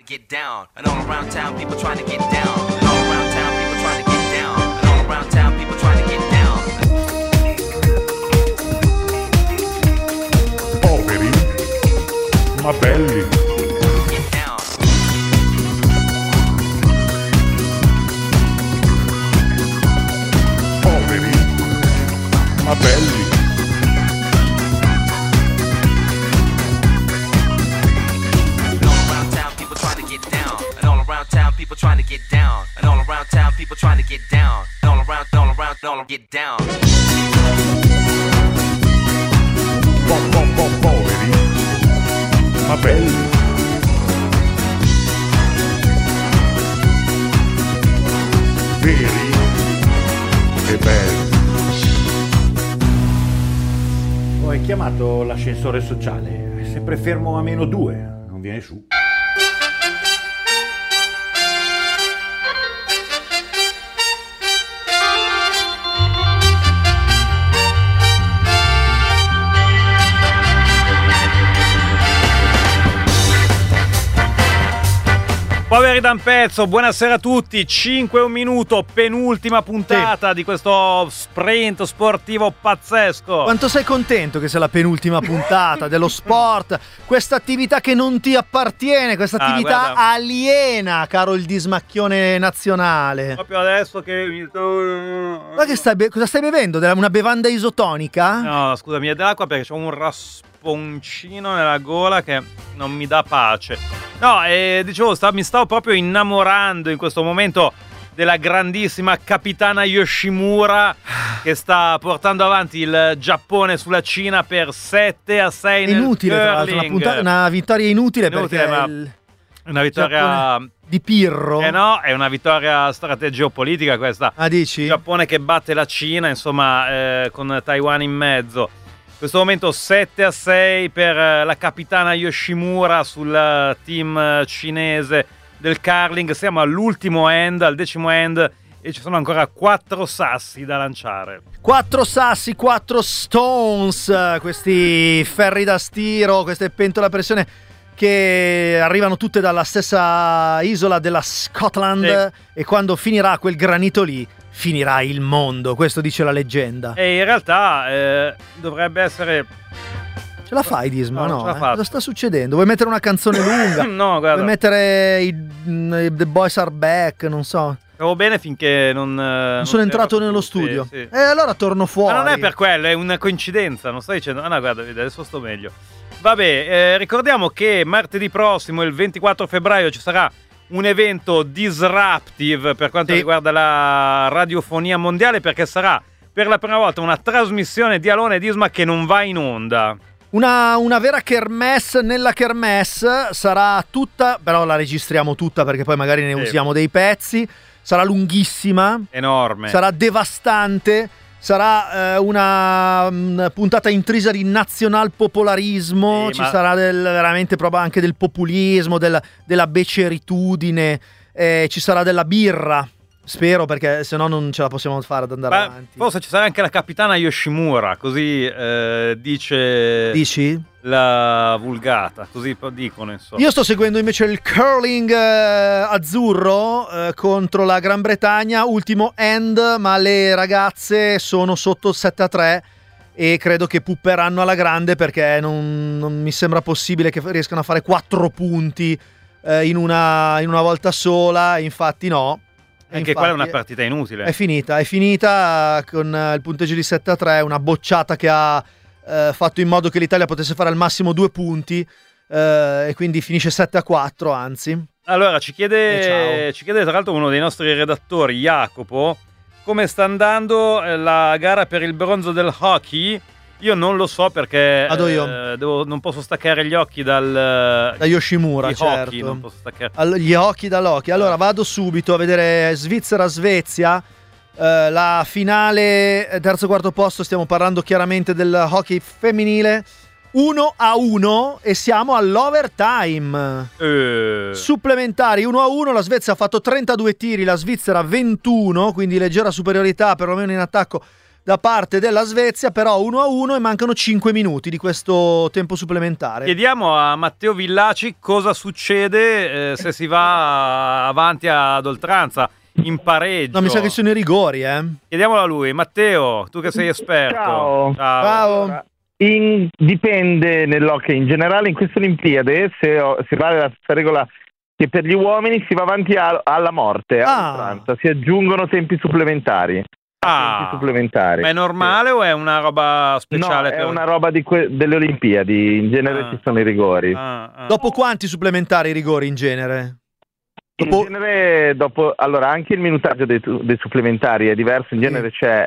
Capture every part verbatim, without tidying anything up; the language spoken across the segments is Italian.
get down. And all around town, people trying to get down. And all around town, people trying to get down. And all around town, people trying to get down. Poveri, ma belli. Get down. Poveri, ma belli. People trying to get down, and all around town, people trying to get down, and all around, all around, all get down. Po, po, po, poveri, ma belli. Veri e belli. Ho chiamato l'ascensore sociale, è sempre fermo a meno due, non viene su. Poveri da un pezzo, buonasera a tutti, cinque e un minuto, penultima puntata sì. di questo sprint sportivo pazzesco. Quanto sei contento che sia la penultima puntata dello sport, questa attività che non ti appartiene, questa attività ah, aliena, caro il dismacchione nazionale. Proprio adesso che mi sto... Ma che stai be- cosa stai bevendo? Una bevanda isotonica? No, scusami, è dell'acqua perché c'ho un rasponcino nella gola che non mi dà pace. No, eh, dicevo, sta, mi stavo proprio innamorando in questo momento della grandissima capitana Yoshimura che sta portando avanti il Giappone sulla Cina per sette a sei nel inutile, tra l'altro, una, punta- una vittoria inutile, inutile perché il... una vittoria Giappone di Pirro. Eh no, è una vittoria strategiopolitica questa. Ah, dici? Il Giappone che batte la Cina, insomma, eh, con Taiwan in mezzo. In questo momento sette a sei per la capitana Yoshimura sul team cinese del curling. Siamo all'ultimo end, al decimo end, e ci sono ancora quattro sassi da lanciare. Quattro sassi, quattro stones, questi ferri da stiro, queste pentole a pressione che arrivano tutte dalla stessa isola della Scotland, sì. E quando finirà quel granito lì finirà il mondo, questo dice la leggenda. E in realtà eh, dovrebbe essere... Ce la fai, Disma? No, no ce la eh? Cosa sta succedendo? Vuoi mettere una canzone lunga? No, guarda. Vuoi mettere i, i The Boys Are Back? Non so. Stavo bene finché non... Non, non sono entrato nello studio. Sì, sì. E allora torno fuori. Ma non è per quello, è una coincidenza, non sto dicendo... Ah no, guarda, adesso sto meglio. Vabbè, eh, ricordiamo che martedì prossimo, il ventiquattro febbraio, ci sarà un evento disruptive per quanto sì. riguarda la radiofonia mondiale, perché sarà per la prima volta una trasmissione di Alone e Disma che non va in onda. Una, una vera kermesse nella kermesse, sarà tutta, però la registriamo tutta perché poi magari ne sì. usiamo dei pezzi, sarà lunghissima, enorme, sarà devastante, sarà eh, una, una puntata intrisa di nazionalpopolarismo, sì, ci ma... sarà del, veramente proprio anche del populismo, del, della beceritudine, eh, ci sarà della birra. Spero, perché se no non ce la possiamo fare ad andare Beh, avanti. Forse ci sarà anche la capitana Yoshimura, così eh, dice Dici? la vulgata, così dicono insomma. Io sto seguendo invece il curling eh, azzurro eh, contro la Gran Bretagna, ultimo end, ma le ragazze sono sotto sette a tre e credo che pupperanno alla grande, perché non, non mi sembra possibile che riescano a fare quattro punti eh, in, una, in una volta sola, infatti no. Anche quella è una partita inutile. È finita, è finita con il punteggio di sette a tre, una bocciata che ha eh, fatto in modo che l'Italia potesse fare al massimo due punti eh, e quindi finisce sette a quattro, anzi. Allora, ci chiede, ci chiede tra l'altro uno dei nostri redattori, Jacopo, come sta andando la gara per il bronzo del hockey. Io non lo so perché Vado io. Eh, devo, non posso staccare gli occhi dal da Yoshimura, certo. Hockey, non posso staccare. All, gli occhi dall'occhio. Allora vado subito a vedere Svizzera-Svezia, eh, la finale, terzo quarto posto, stiamo parlando chiaramente del hockey femminile. uno a uno e siamo all'overtime. Eh. Supplementari uno a uno, la Svezia ha fatto trentadue tiri, la Svizzera ventuno, quindi leggera superiorità perlomeno in attacco da parte della Svezia, però uno a uno e mancano cinque minuti di questo tempo supplementare. Chiediamo a Matteo Villaci cosa succede eh, se si va avanti ad oltranza, in pareggio. No, mi sa che sono i rigori, eh. Chiediamolo a lui. Matteo, tu che sei esperto. Ciao. Ciao. Ciao. In- dipende nell'hockey in generale, in queste Olimpiadi se ho- si vale la stessa regola che per gli uomini, si va avanti a- alla morte, Ah. a oltranza, si aggiungono tempi supplementari. Ah, Tempi supplementari. ma è normale o è una roba No, speciale? è per- una roba di que- delle Olimpiadi, in genere Ah. ci sono i rigori. Ah, ah. Dopo quanti supplementari i rigori in genere? In Dopo- genere, dopo, allora anche il minutaggio dei, tu- dei supplementari è diverso, in genere c'è,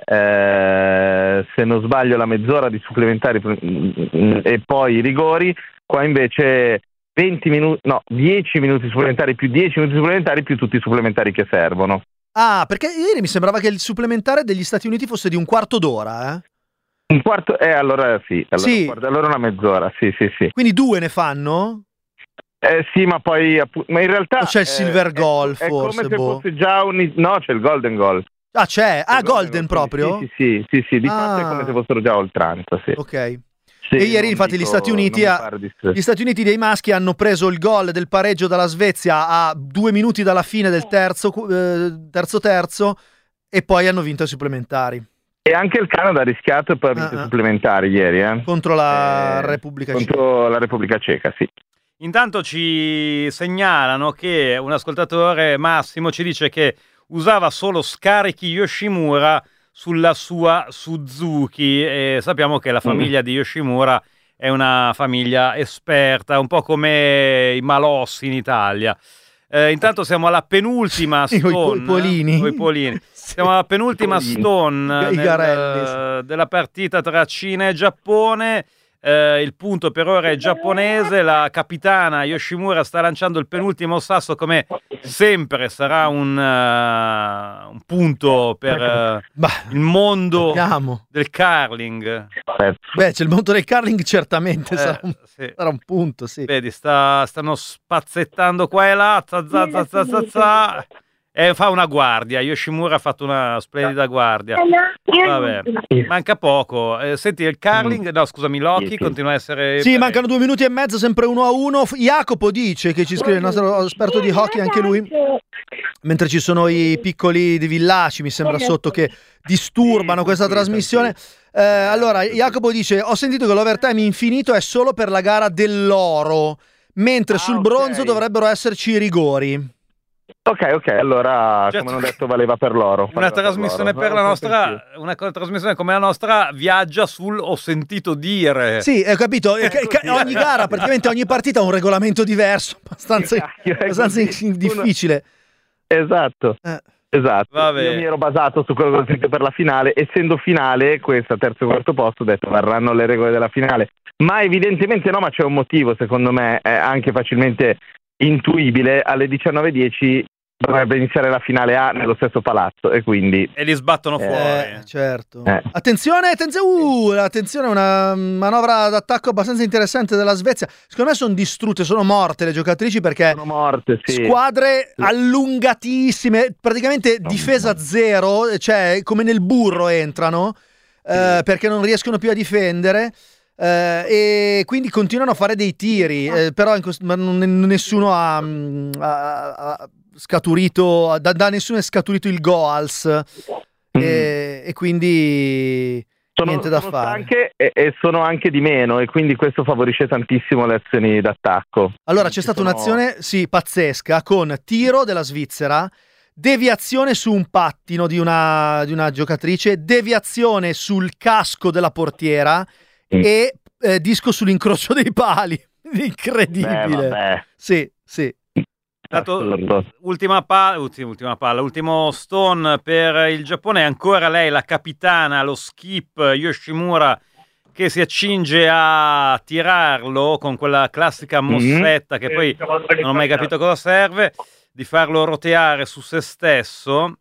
eh, se non sbaglio, la mezz'ora di supplementari mm, e poi i rigori, qua invece venti minuti, no, dieci minuti supplementari più dieci minuti supplementari più tutti i supplementari che servono. Ah, perché ieri mi sembrava che il supplementare degli Stati Uniti fosse di un quarto d'ora, eh? Un quarto, eh, allora sì, allora, Sì. un quarto- allora una mezz'ora, sì, sì, sì. Quindi due ne fanno? Eh, sì, ma poi, appu- ma in realtà... O c'è il eh, silver è- goal, è, forse, come se boh. fosse già un... No, c'è il golden goal. Ah, c'è? Ah, Il Golden goal, proprio? Sì, sì, sì, sì, di fatto è Ah. come se fossero già a oltranza, sì. Ok. Sì, E ieri, non infatti, gli dico- Stati Uniti non mi ha- pare di stress. Gli Stati Uniti dei maschi hanno preso il gol del pareggio dalla Svezia a due minuti dalla fine del terzo eh, terzo terzo e poi hanno vinto i supplementari E anche il Canada ha rischiato e poi ha vinto Ah, ah. i supplementari ieri, eh. contro la Eh, Repubblica Ceca. Contro la Repubblica Ceca, sì. Intanto ci segnalano che un ascoltatore, Massimo, ci dice che usava solo scarichi Yoshimura sulla sua Suzuki e sappiamo che la famiglia di Yoshimura è una famiglia esperta, un po' come i Malossi in Italia. Eh, intanto siamo alla penultima Sì, coi po- stone. polini. coi polini. Sì. Siamo alla penultima Polini. stone I nel- garelli, della partita tra Cina e Giappone. Eh, il punto per ora è giapponese, la capitana Yoshimura sta lanciando il penultimo sasso, come sempre sarà un, eh, un punto per eh, Bah, il mondo vediamo. del curling. Eh, Beh, c'è il mondo del curling, certamente Eh, sarà, un, sì. sarà un punto, sì. Vedi, sta- stanno spazzettando qua e là, za, za, za, za, za, za, e fa una guardia. Yoshimura ha fatto una splendida guardia. Vabbè, manca poco. Eh, senti, il curling, no scusami, l'hockey Sì, sì. continua a essere... Sì, mancano due minuti e mezzo, sempre uno a uno. F- Jacopo dice, che ci scrive il nostro esperto di hockey, anche lui, mentre ci sono i piccoli di Villaci, mi sembra sotto, che disturbano questa trasmissione. Eh, allora, Jacopo dice, ho sentito che l'overtime infinito è solo per la gara dell'oro, mentre Ah, sul ok. bronzo dovrebbero esserci i rigori. Ok, ok, allora, Certo. come hanno detto, valeva per loro. Una valeva per trasmissione loro. per No, la non nostra, penso una co- trasmissione come la nostra viaggia sul ho sentito dire. Sì, ho capito. Eh, ca- ca- ogni gara, praticamente ogni partita ha un regolamento diverso, abbastanza, È abbastanza così. difficile. Esatto. Eh. Esatto, Vabbè. io mi ero basato su quello che ho sentito per la finale, essendo finale, questa terzo e quarto posto, ho detto varranno le regole della finale, ma evidentemente no, ma c'è un motivo, secondo me, è anche facilmente intuibile, alle diciannove e dieci dovrebbe iniziare la finale A nello stesso palazzo e quindi... E li sbattono Eh, fuori. Eh, certo. Eh. Attenzione, attenzione, uh, attenzione, una manovra d'attacco abbastanza interessante della Svezia. Secondo me sono distrutte, sono morte le giocatrici perché Sono morte, sì. squadre allungatissime, praticamente difesa zero, cioè come nel burro entrano, eh, perché non riescono più a difendere. eh, e quindi continuano a fare dei tiri, eh, però in questo- ma non- nessuno ha, mm, ha- ha scaturito, da, da nessuno è scaturito il goals, e, e quindi Sono, niente da sono fare. stanche e, e sono anche di meno e quindi questo favorisce tantissimo le azioni d'attacco. Allora c'è Ci stata sono- un'azione, sì, pazzesca, con tiro della Svizzera, deviazione su un pattino di una, di una giocatrice, deviazione sul casco della portiera Mm. e eh, disco sull'incrocio dei pali. Incredibile. Beh, vabbè. Sì, sì. Dato- Assurdo. ultima, palla, ultima, ultima palla, ultimo stone per il Giappone, è ancora lei la capitana, lo skip Yoshimura, che si accinge a tirarlo con quella classica mossetta che poi non ho mai capito cosa serve, di farlo roteare su se stesso.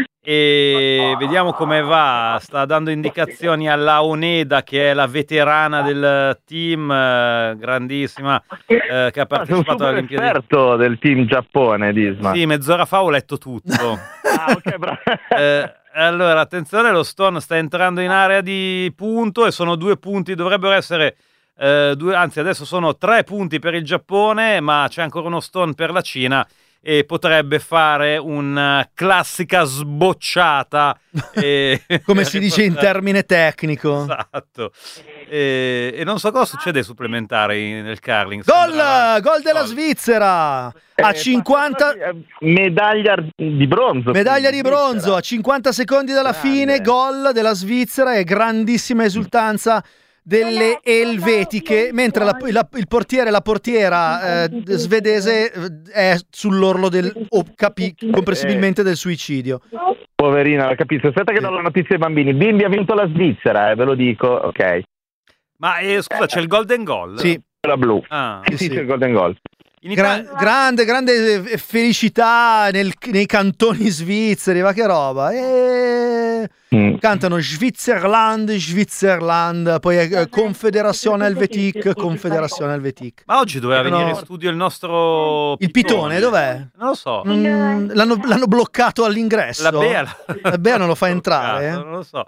E vediamo come va. Sta dando indicazioni alla Oneda, che è la veterana del team, eh, grandissima, eh, che ha Ah, sei un partecipato alle super Olimpiadi. esperto del team Giappone, Disma. Sì, mezz'ora fa ho letto tutto. Ah, ok, bravo. Eh, Allora, attenzione, lo Stone sta entrando in area di punto e sono due punti, dovrebbero essere eh, due, anzi adesso sono tre punti per il Giappone, ma c'è ancora uno Stone per la Cina e potrebbe fare una classica sbocciata. e, Come si dice in termine tecnico. Esatto. E, e non so cosa succede ai supplementari nel curling. Gol! Sembrava- Gol della Gol. Svizzera! A Eh, cinquanta... eh, medaglia di bronzo. Medaglia di quindi, bronzo a cinquanta secondi dalla Grande. fine, gol della Svizzera e grandissima esultanza delle elvetiche, mentre la- la- il portiere, la portiera eh, svedese eh, è sull'orlo del, o capi, comprensibilmente del suicidio. Poverina, la capisco. Aspetta che do la notizia ai bambini. Bimbi ha vinto la Svizzera, eh, ve lo dico. Ok. Ma eh, scusa, c'è il golden goal? Sì, La blu. Ah, Sì, sì. c'è il golden goal. in Gra- Italia- grande, grande felicità nel- nei cantoni svizzeri, ma che roba! E... Mm. Cantano Switzerland, Switzerland, poi eh, Confederazione Helvetic, Confederazione Helvetic. Ma oggi doveva Erano- venire in studio il nostro Il pitone, dov'è? Non lo so. Mm, l'hanno, l'hanno bloccato all'ingresso. La Bea, La Bea non lo fa entrare. Cazzo, eh. non lo so.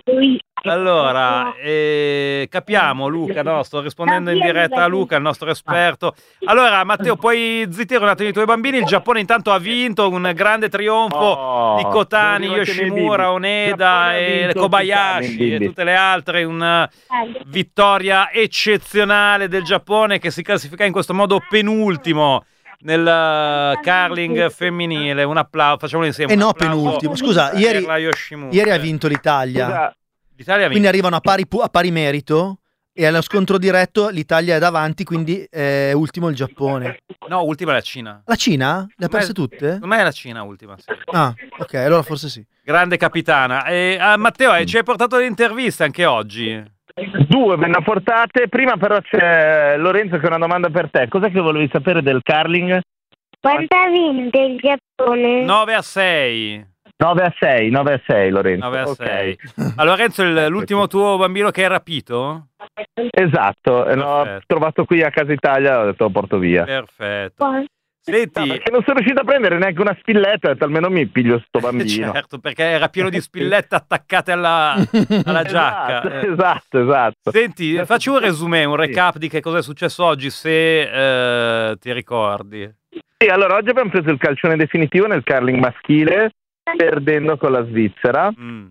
Allora, eh, capiamo Luca, no? Sto rispondendo in diretta a Luca, il nostro esperto. Allora, Matteo, puoi zittire un attimo i tuoi bambini? Il Giappone intanto ha vinto un grande trionfo Oh, di Kotani, devo dire che i Yoshimura, bimbi. Oneda Giappone ha e vinto Kobayashi tutti i e bimbi. tutte le altre. Una vittoria eccezionale del Giappone che si classifica in questo modo penultimo nel uh, curling femminile. Un applauso, facciamolo insieme. E un no, applauso penultimo. Scusa, per ieri, la Yoshimura. ieri ha vinto l'Italia. Scusa, L'Italia ha Quindi vinto. arrivano a pari, pu- a pari merito e allo scontro diretto l'Italia è davanti, quindi è ultimo il Giappone. No, ultima è la Cina. La Cina? Le ha perse Secondo tutte? Secondo me è la Cina ultima. Sì. Ah, ok, allora forse sì. Grande capitana. E, ah, Matteo, eh, ci hai portato le interviste anche oggi? due ve ne ho portate. Prima però c'è Lorenzo che ha una domanda per te. Cos'è che volevi sapere del curling? Quanto ha vinto il Giappone? nove a sei. nove a sei, nove a sei Lorenzo. nove a Ok. sei. Ma Lorenzo, il- l'ultimo tuo bambino che hai rapito? Esatto, e l'ho Perfetto. trovato qui a Casa Italia, ho detto lo porto via. Perfetto. Qua- Senti, No, perché non sono riuscito a prendere neanche una spilletta, ho detto almeno mi piglio sto bambino. certo, perché era pieno di spillette attaccate alla, alla giacca. Esatto, Eh. esatto, esatto. Senti, facci un resumé, un Sì. recap di che cosa è successo oggi, se eh, ti ricordi. Sì, allora oggi abbiamo preso il calcione definitivo nel curling maschile, perdendo con la Svizzera. Mm.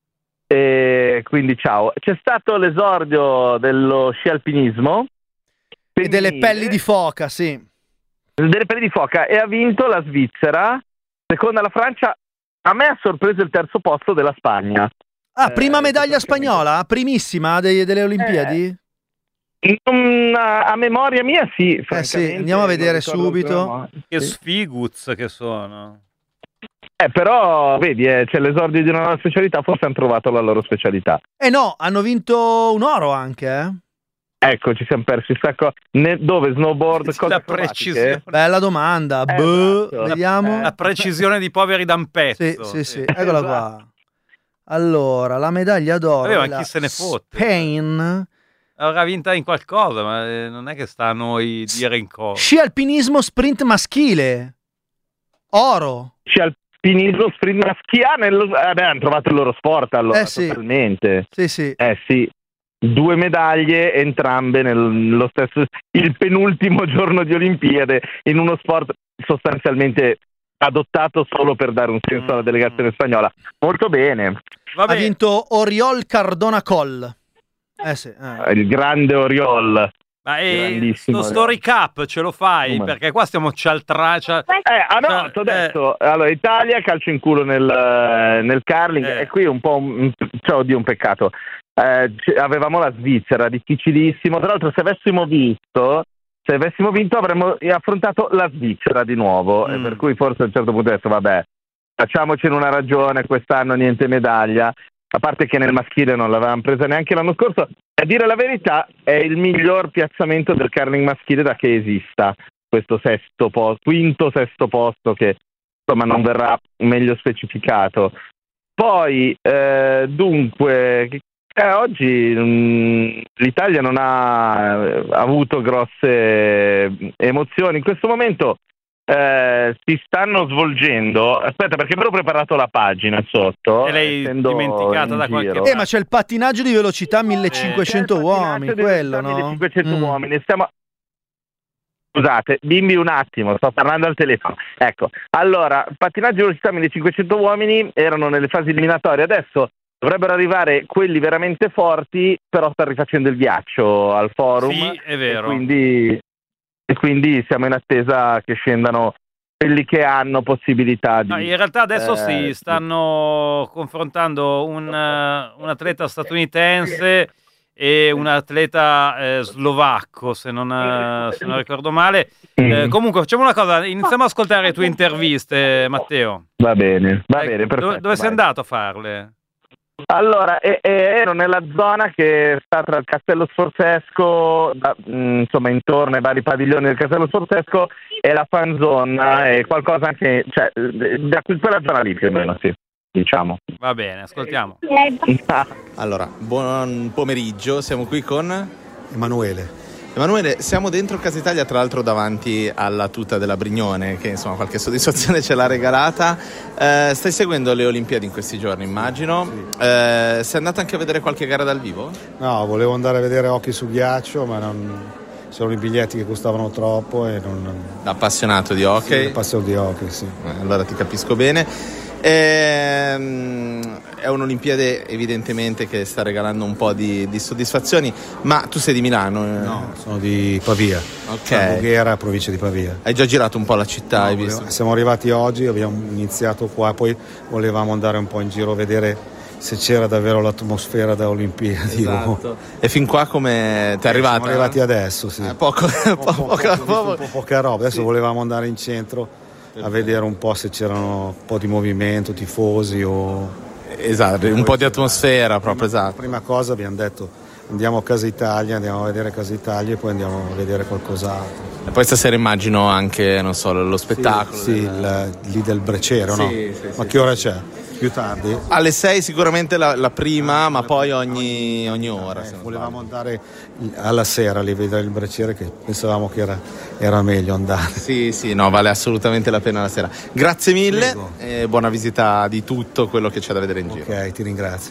E quindi ciao. C'è stato l'esordio dello sci alpinismo E delle pelli di foca, sì. delle pelli di foca e ha vinto la Svizzera, seconda la Francia. A me ha sorpreso il terzo posto della Spagna. Ah, Eh, prima medaglia praticamente. spagnola? Primissima dei- delle Olimpiadi? Non- a, a memoria mia sì, Eh sì, francamente, andiamo a non vedere ricordo subito. ancora, ma- Che Sì. sfiguz che sono. Eh, però vedi, eh, c'è l'esordio di una nuova specialità, forse hanno trovato la loro specialità. Eh no, hanno vinto un oro anche, eh. Ecco, ci siamo persi un sacco. Ne- dove snowboard, cose La acrobatiche? precisione. Bella domanda. Eh, Boh, esatto. vediamo. La precisione di poveri da un pezzo. Sì, sì, sì, eccola qua. Allora, la medaglia d'oro. Vabbè, ma è la chi se ne fotte? Spain. Avrà vinta in qualcosa, ma eh, non è che sta a noi dire in cosa. Sci alpinismo sprint maschile. Oro. Sci alpinismo, sprint maschile, eh, beh, hanno trovato il loro sport allora, Eh, sì. totalmente. Sì, sì. Eh sì, due medaglie, entrambe nello stesso, il penultimo giorno di Olimpiade, in uno sport sostanzialmente adottato solo per dare un senso alla delegazione spagnola. Molto bene. Vabbè, Ha vinto Oriol Cardona Coll. Eh sì. eh. Il grande Oriol. ma eh, grandissimo, sto, sto recap ce lo fai? Come? Perché qua stiamo cialtraccia. Eh, ah no, Cioè, ti ho detto, allora Italia calcio in culo nel, eh, nel curling, Eh. e qui un po' un, cioè, oddio, un peccato. Eh, c- avevamo la Svizzera, difficilissimo. Tra l'altro, se avessimo visto, se avessimo vinto, avremmo affrontato la Svizzera di nuovo. Mm. E per cui forse a un certo punto ho detto, vabbè, facciamocene una ragione, quest'anno niente medaglia. A parte che nel maschile non l'avevamo presa neanche l'anno scorso. A dire la verità, è il miglior piazzamento del curling maschile da che esista. Questo sesto posto, quinto sesto posto che insomma non verrà meglio specificato. Poi eh, dunque eh, oggi mh, l'Italia non ha eh, avuto grosse emozioni. In questo momento eh, si stanno svolgendo. Aspetta, perché mi ero preparato la pagina sotto. E l'hai essendo dimenticata in da qualche giro. parte. Eh, ma c'è il pattinaggio di velocità millecinquecento C'è il uomini, pattinaggio di quello, velocità no? millecinquecento Mm. uomini. Stiamo... Scusate, bimbi un attimo, sto parlando al telefono. Ecco, allora, pattinaggio di velocità millecinquecento uomini erano nelle fasi eliminatorie, adesso dovrebbero arrivare quelli veramente forti, però sta rifacendo il ghiaccio al forum. Sì, è vero. E quindi, e quindi siamo in attesa che scendano quelli che hanno possibilità di... No, in realtà adesso eh, si stanno confrontando un, uh, un atleta statunitense e un atleta eh, slovacco, se non, uh, se non ricordo male. Eh, comunque facciamo una cosa, iniziamo ad ascoltare le tue interviste, Matteo. Va bene, va Ecco, bene, perfetto. dove, dove sei vai. andato a farle? Allora, e, e ero nella zona che sta tra il Castello Sforzesco, da, mh, insomma intorno ai vari padiglioni del Castello Sforzesco e la fan zone e qualcosa anche, cioè da quella zona lì più o meno, sì, diciamo. Va bene, ascoltiamo. Allora, buon pomeriggio, siamo qui con Emanuele. Emanuele, siamo dentro Casa Italia, tra l'altro davanti alla tuta della Brignone, che insomma qualche soddisfazione ce l'ha regalata. Eh, stai seguendo le Olimpiadi in questi giorni, immagino. Sì. Eh, sei andato anche a vedere qualche gara dal vivo? No, volevo andare a vedere hockey su ghiaccio, ma non... c'erano i biglietti che costavano troppo e non... Da appassionato di hockey? Sì, appassionato di hockey, sì. Eh, allora ti capisco bene. Ehm, è un'Olimpiade evidentemente che sta regalando un po' di, di soddisfazioni, ma tu sei di Milano? No, sono di Pavia, ok. Voghera, provincia di Pavia. Hai già girato un po' la città, No, hai volevo- visto? Siamo arrivati oggi, abbiamo iniziato qua, poi volevamo andare un po' in giro a vedere se c'era davvero l'atmosfera da Olimpiadi. Esatto. E fin qua come ti è arrivata? Siamo arrivati adesso, sì. Eh, poco, Po- po- poco, po- poco- un po' poca roba, adesso Sì. volevamo andare in centro a vedere un po' se c'erano un po' di movimento, tifosi o... Esatto, un po' di atmosfera proprio, La esatto. prima cosa abbiamo detto andiamo a Casa Italia, andiamo a vedere Casa Italia e poi andiamo a vedere qualcos'altro. E poi stasera immagino anche, non so, lo spettacolo. Sì, del- il- lì del Brecero, Sì, no? sì, Ma sì, che ora c'è? Più tardi? Alle sei sicuramente la, la prima, ma poi ogni, ogni ora. Eh, se non volevamo andare alla sera lì a vedere il Brecere, che pensavamo che era, era meglio andare. Sì, sì, no, vale assolutamente la pena la sera. Grazie mille Prego. e buona visita di tutto quello che c'è da vedere in giro. Ok, ti ringrazio.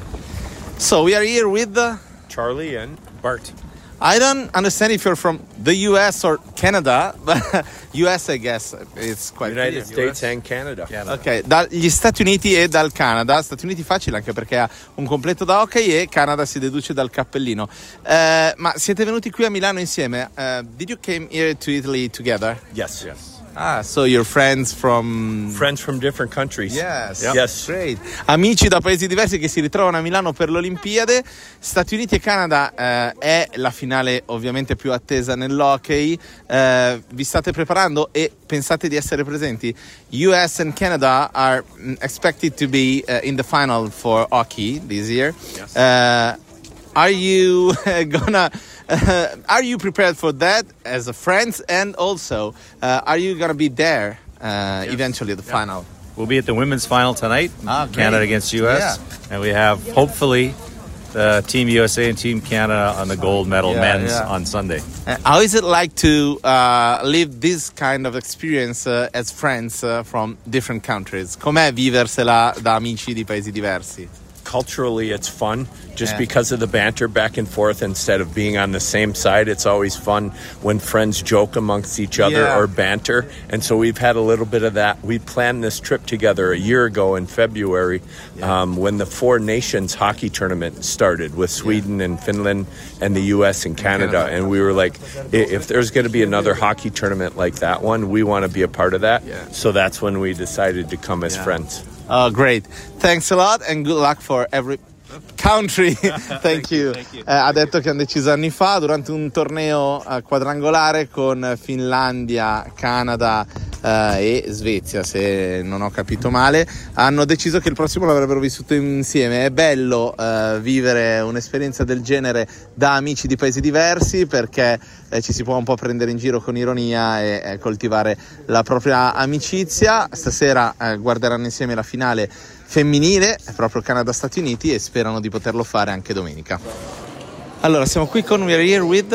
So we are here with Charlie and Bart. I don't understand if you're from the U S or Canada, but U S I guess it's quite United clear. States and Canada. Ok, dagli Stati Uniti e dal Canada. Stati Uniti facile anche perché ha un completo da hockey e Canada si deduce dal cappellino. Eh, ma siete venuti qui a Milano insieme? Eh, did you came here to Italy together? Yes. Yes. Ah, so you're friends from... Friends from different countries. Yes, Yep. yes, great. Amici da paesi diversi che si ritrovano a Milano per le Olimpiadi. Stati Uniti e Canada eh, è la finale ovviamente più attesa nell'hockey. Eh, vi state preparando e pensate di essere presenti? U S and Canada are mm, expected to be uh, in the final for hockey this year. Yes. Uh, are you gonna... Uh, are you prepared for that as a friends, and also uh, are you gonna be there uh, eventually at the final? We'll be at the women's final tonight, Ah, great. Canada against U S, and we have hopefully the Team U S A and Team Canada on the gold medal Yeah, men's yeah. on Sunday. Uh, how is it like to uh, live this kind of experience uh, as friends uh, from different countries? Com'è viversela da amici di paesi diversi? Culturally, it's fun just Yeah. because of the banter back and forth instead of being on the same side. It's always fun when friends joke amongst each other Yeah. or banter. And so we've had a little bit of that. We planned this trip together a year ago in February um, when the Four Nations hockey tournament started with Sweden and Finland and the U S and Canada. Canada. And we were like, "I- if there's going to be another hockey tournament like that one, we want to be a part of that. Yeah. So that's when we decided to come as Yeah. friends. Oh, great. Thanks a lot and good luck for every country. Thank you. Eh, ha detto che hanno deciso anni fa durante un torneo eh, quadrangolare con Finlandia, Canada eh, e Svezia, se non ho capito male, hanno deciso che il prossimo l'avrebbero vissuto insieme. È bello eh, vivere un'esperienza del genere da amici di paesi diversi, perché eh, ci si può un po' prendere in giro con ironia e eh, coltivare la propria amicizia. Stasera eh, guarderanno insieme la finale femminile, è proprio Canada-Stati Uniti, e sperano di poterlo fare anche domenica. Allora, siamo qui con We Are Here with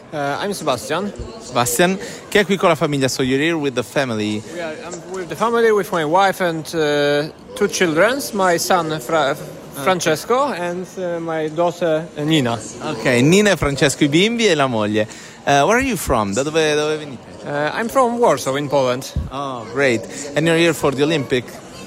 Uh, I'm Sebastian. Sebastian, che è qui con la famiglia, so you're here with the family. We are, I'm with the family, with my wife and uh, two children, my son Fra- Francesco and uh, my daughter Nina. Ok, Nina e Francesco i bimbi e la moglie. Uh, where are you from? Da dove, dove venite? Uh, I'm from Warsaw in Poland. Oh, great. And you're here for the Olympic?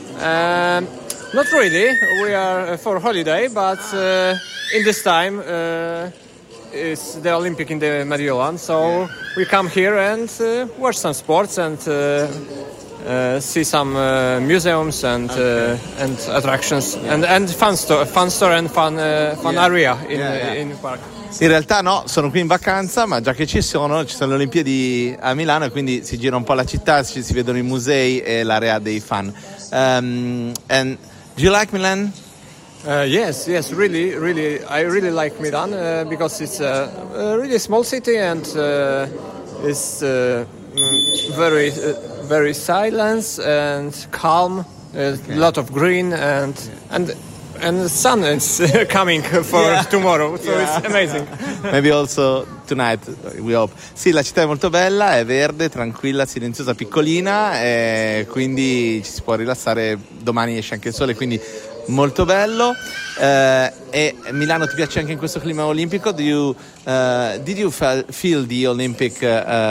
Um, not really. We are for holiday, but uh, in this time uh, it's the Olympic in the Mediolan, so yeah. we come here and uh, watch some sports and uh, uh, see some uh, museums and okay. uh, and attractions and and fun store, fun store and fun uh, fun yeah. area in yeah, yeah. in park. In realtà no, sono qui in vacanza, ma già che ci sono, ci sono le Olimpiadi a Milano e quindi si gira un po' la città, si, si vedono i musei e l'area dei fan. Um, and do you like Milan? Uh, yes, yes, really, really, I really like Milan uh, because it's a, a really small city and uh, it's uh, very, uh, very silent and calm. A okay. lot of green and yeah. and and the sun is coming for yeah. tomorrow, so yeah. it's amazing. Maybe also tonight, we hope. Sì, la città è molto bella, è verde, tranquilla, silenziosa, piccolina, e quindi ci si può rilassare. Domani esce anche il sole, quindi molto bello. Uh, e Milano ti piace anche in questo clima olimpico? Do you, uh, did you fe- feel the Olympic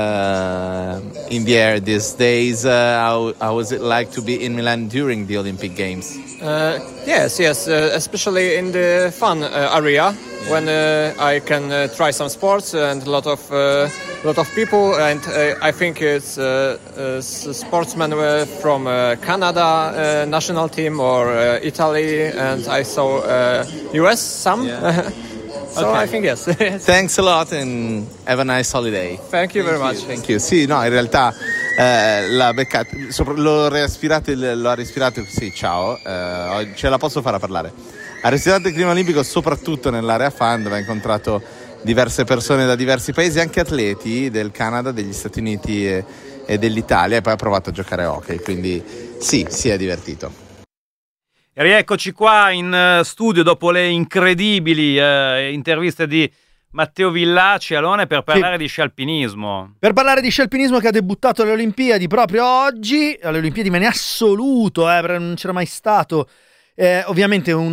uh, in the air these days? Uh, how, how was it like to be in Milan during the Olympic Games? Uh, yes, yes, uh, especially in the fun uh, area yeah. when uh, I can uh, try some sports and a lot of uh, lot of people, and uh, I think it's uh, uh, sportsmen from uh, Canada uh, national team or uh, Italy, and I saw uh, U S some. Yeah. So okay. I think yes. Thanks a lot and have a nice holiday. Thank you very Thank much. You. Thank you. Sì, no, in realtà eh, l'ha beccato, l'ho respirato, l'ho respirato, sì, ciao, eh, ce la posso fare a parlare. Ha respirato il clima olimpico soprattutto nell'area fan, dove ha incontrato diverse persone da diversi paesi, anche atleti del Canada, degli Stati Uniti e, e dell'Italia, e poi ha provato a giocare a hockey, quindi sì, si è divertito. E rieccoci qua in studio dopo le incredibili eh, interviste di Matteo Villaci, Alone, per parlare sì. di sci alpinismo. Per parlare di sci alpinismo, che ha debuttato alle Olimpiadi proprio oggi, alle Olimpiadi ma in assoluto, eh, non c'era mai stato. Eh, ovviamente un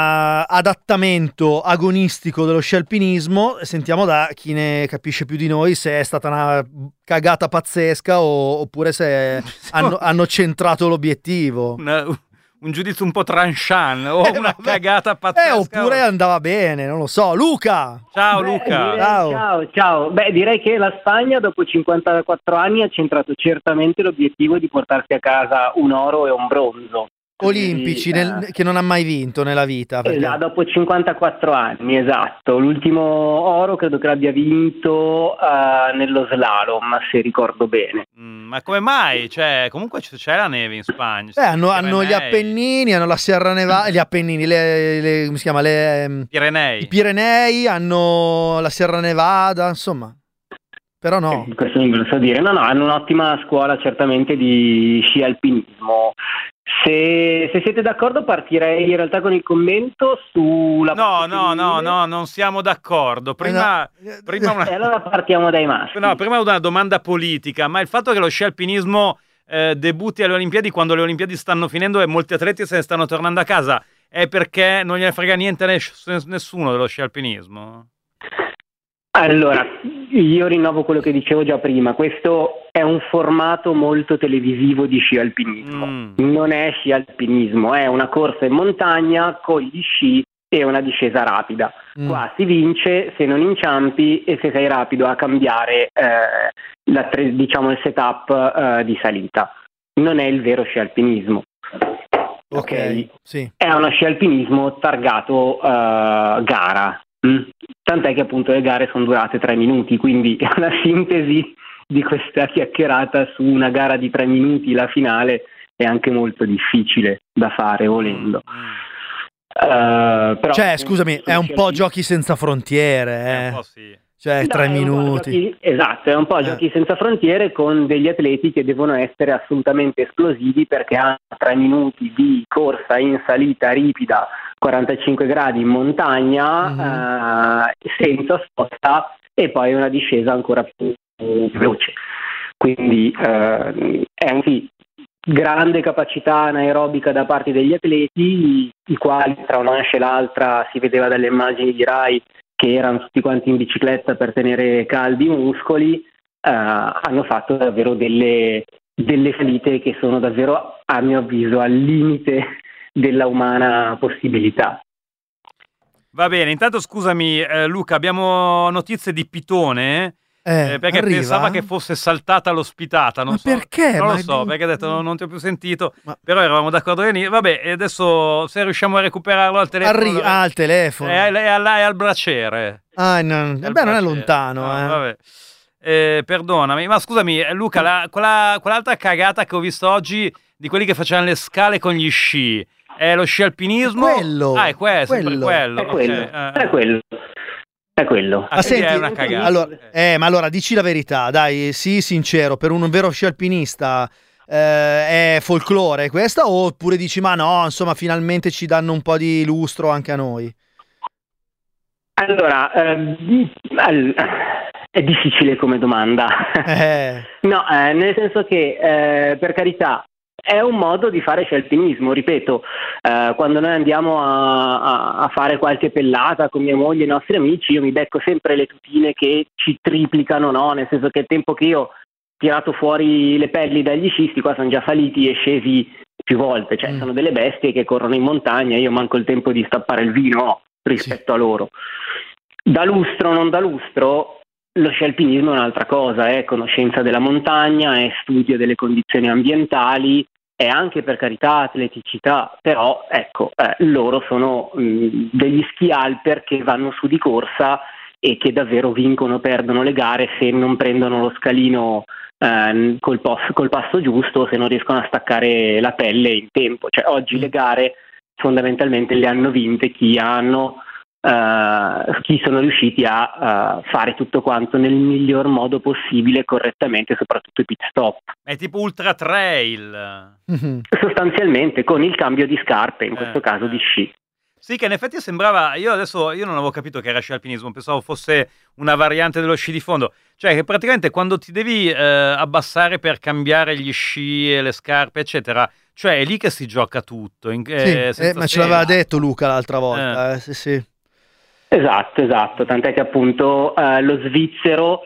adattamento agonistico dello sci alpinismo. Sentiamo da chi ne capisce più di noi se è stata una cagata pazzesca o, oppure se hanno, hanno centrato l'obiettivo. Una, un giudizio un po' tranchant o eh, una vabbè. cagata pazzesca. Eh, oppure andava bene, non lo so. Luca! Ciao Beh, Luca! Direi, ciao. ciao, ciao. Beh, direi che la Spagna dopo cinquantaquattro anni ha centrato certamente l'obiettivo di portarsi a casa un oro e un bronzo. Olimpici Quindi, nel, eh, che non ha mai vinto nella vita. Perché... Esatto, dopo cinquantaquattro anni, esatto. L'ultimo oro credo che l'abbia vinto uh, nello slalom, se ricordo bene. Mm, ma come mai? Cioè, comunque c'è la neve in Spagna. Beh, hanno, hanno gli Appennini, hanno la Sierra Nevada, gli Appennini, le, le, come si chiama? Le, Pirenei. I Pirenei, hanno la Sierra Nevada, insomma. Però no. Eh, questo non ve lo so dire. No, no, hanno un'ottima scuola certamente di sci alpinismo. Se, se siete d'accordo partirei in realtà con il commento sulla... No, no, no, no, non siamo d'accordo. Prima, eh, prima una... E allora partiamo dai maschi. No, prima una domanda politica, ma il fatto che lo sci alpinismo eh, debutti alle Olimpiadi quando le Olimpiadi stanno finendo e molti atleti se ne stanno tornando a casa è perché non gliene frega niente nessuno dello sci alpinismo? Allora, io rinnovo quello che dicevo già prima, questo è un formato molto televisivo di sci alpinismo, mm. non è sci alpinismo, è una corsa in montagna con gli sci e una discesa rapida. Mm. Qua si vince se non inciampi e se sei rapido a cambiare eh, la, diciamo il setup eh, di salita. Non è il vero sci alpinismo. Ok, okay. Sì. È uno sci alpinismo targato uh, gara. Mm. Tant'è che appunto le gare sono durate tre minuti, quindi la sintesi di questa chiacchierata su una gara di tre minuti, la finale, è anche molto difficile da fare volendo. Uh, però, cioè, scusami, è un po' giochi senza frontiere, eh. È un po' sì. Cioè, no, tre minuti. Giochi, esatto, è un po' eh. giochi senza frontiere con degli atleti che devono essere assolutamente esplosivi perché hanno tre minuti di corsa in salita ripida, quarantacinque gradi in montagna, mm-hmm. eh, senza sosta e poi una discesa ancora più veloce. Quindi eh, è un sì, grande capacità anaerobica da parte degli atleti, i quali tra una manche e l'altra si vedeva dalle immagini di Rai che erano tutti quanti in bicicletta per tenere caldi i muscoli, eh, hanno fatto davvero delle, delle salite che sono davvero, a mio avviso, al limite della umana possibilità. Va bene, intanto scusami eh, Luca, abbiamo notizie di Pitone, Eh, eh, perché arriva? pensava che fosse saltata l'ospitata, non Ma so, perché? non Ma lo so, non- perché ha detto non, non ti ho più sentito, però eravamo d'accordo che venire. Vabbè, e adesso se riusciamo a recuperarlo al telefono, Arri- ah, al telefono. è, è, al- è al braciere. Ah, no, È al beh, non è braciere. lontano. No, eh. vabbè. Eh, perdonami, ma scusami eh, Luca, la- quella, quell'altra cagata che ho visto oggi di quelli che facevano le scale con gli sci, è lo sci alpinismo? È quello, Ah, è questo, quello. sempre quello. È quello, ok, eh. è quello. È quello. Ah, Ma quindi senti, è una cagata. allora, eh, ma allora dici la verità, dai, sii sincero, per un vero sci alpinista eh, è folklore questa, oppure dici ma no, insomma, finalmente ci danno un po' di lustro anche a noi? Allora, ehm, al- è difficile come domanda. Eh. No, eh, nel senso che, eh, per carità, è un modo di fare sci alpinismo, ripeto, eh, quando noi andiamo a, a- a fare qualche pellata con mia moglie e i nostri amici, io mi becco sempre le tutine che ci triplicano, no? Nel senso che il tempo che io ho tirato fuori le pelli dagli scisti, qua sono già saliti e scesi più volte, cioè sono delle bestie che corrono in montagna, io manco il tempo di stappare il vino ho rispetto a loro. Da lustro o non da lustro, lo sci alpinismo è un'altra cosa, è conoscenza della montagna, è studio delle condizioni ambientali, è anche per carità atleticità, però ecco, eh, loro sono mh, degli ski alper che vanno su di corsa e che davvero vincono o perdono le gare se non prendono lo scalino eh, col, pos- col passo giusto, se non riescono a staccare la pelle in tempo. Cioè oggi le gare fondamentalmente le hanno vinte chi hanno Uh, chi sono riusciti a uh, fare tutto quanto nel miglior modo possibile, correttamente, soprattutto i pit stop. È tipo ultra trail. Sostanzialmente con il cambio di scarpe, in questo Eh, caso di sci. Sì, che in effetti sembrava, io adesso io non avevo capito che era sci alpinismo, pensavo fosse una variante dello sci di fondo, cioè che praticamente quando ti devi eh, abbassare per cambiare gli sci e le scarpe eccetera, cioè è lì che si gioca tutto. In, eh, Sì, eh, senza ma ce senso. l'aveva detto Luca l'altra volta. Eh. sì, sì. Esatto, esatto, tant'è che appunto eh, lo svizzero,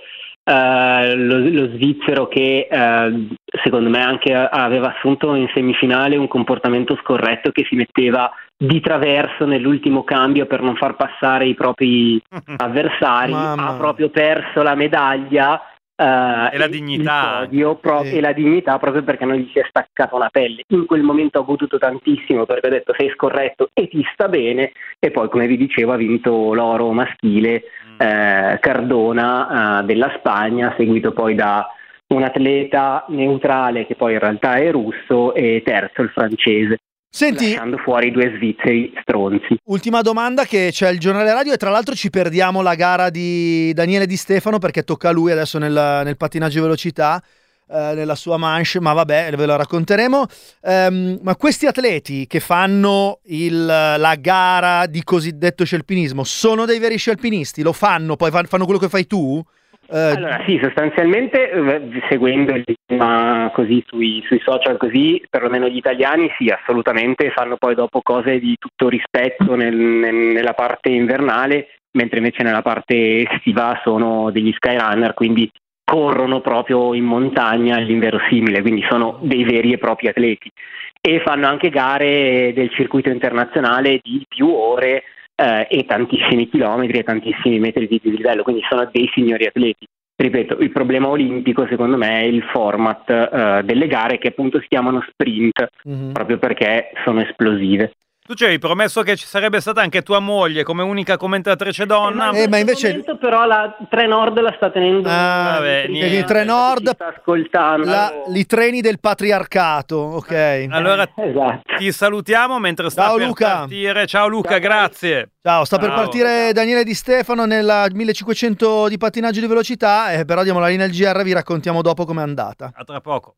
eh, lo, lo svizzero che eh, secondo me anche aveva assunto in semifinale un comportamento scorretto, che si metteva di traverso nell'ultimo cambio per non far passare i propri avversari, Mamma. ha proprio perso la medaglia eh, E la dignità. il podio, pro- Sì. e la dignità, proprio perché non gli si è staccata una pelle. In quel momento ho goduto tantissimo, perché ho detto sei scorretto e ti sta bene, e poi come vi dicevo ha vinto l'oro maschile eh, Cardona eh, della Spagna, seguito poi da un atleta neutrale che poi in realtà è russo, e terzo il francese. Senti, lasciando fuori i due svizzeri stronzi. ultima domanda, che c'è il giornale radio e tra l'altro ci perdiamo la gara di Daniele Di Stefano perché tocca a lui adesso nel, nel pattinaggio velocità, eh, nella sua manche, ma vabbè, ve lo racconteremo. Ehm, ma questi atleti che fanno il, la gara di cosiddetto sci alpinismo sono dei veri sci alpinisti? Lo fanno? Poi fan- fanno quello che fai tu? Eh, Allora sì, sostanzialmente eh, seguendo il tema così sui, sui social, così perlomeno gli italiani sì, assolutamente fanno poi dopo cose di tutto rispetto nel- nel- nella parte invernale, mentre invece nella parte estiva sono degli skyrunner, quindi corrono proprio in montagna all'inverosimile, quindi sono dei veri e propri atleti, e fanno anche gare del circuito internazionale di più ore eh, e tantissimi chilometri e tantissimi metri di dislivello, quindi sono dei signori atleti. Ripeto, il problema olimpico secondo me è il format eh, delle gare, che appunto si chiamano sprint, mhm. proprio perché sono esplosive. Tu ci avevi promesso che ci sarebbe stata anche tua moglie come unica commentatrice donna. Eh, ma invece- momento però la Tre Nord la sta tenendo Ah, vabbè, in- niente. i Tre Nord, ci sta ascoltando. la- i treni del patriarcato, ok. Allora Esatto. ti salutiamo mentre sta Ciao, per Luca. partire. Ciao Luca, grazie. Ciao, sta per Ciao. partire Daniele Di Stefano nella millecinquecento di pattinaggio di velocità, eh, però diamo la linea al G R, vi raccontiamo dopo com'è andata. A tra poco.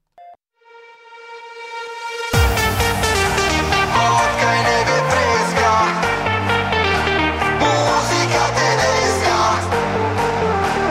Vodka e neve fresca, musica tedesca,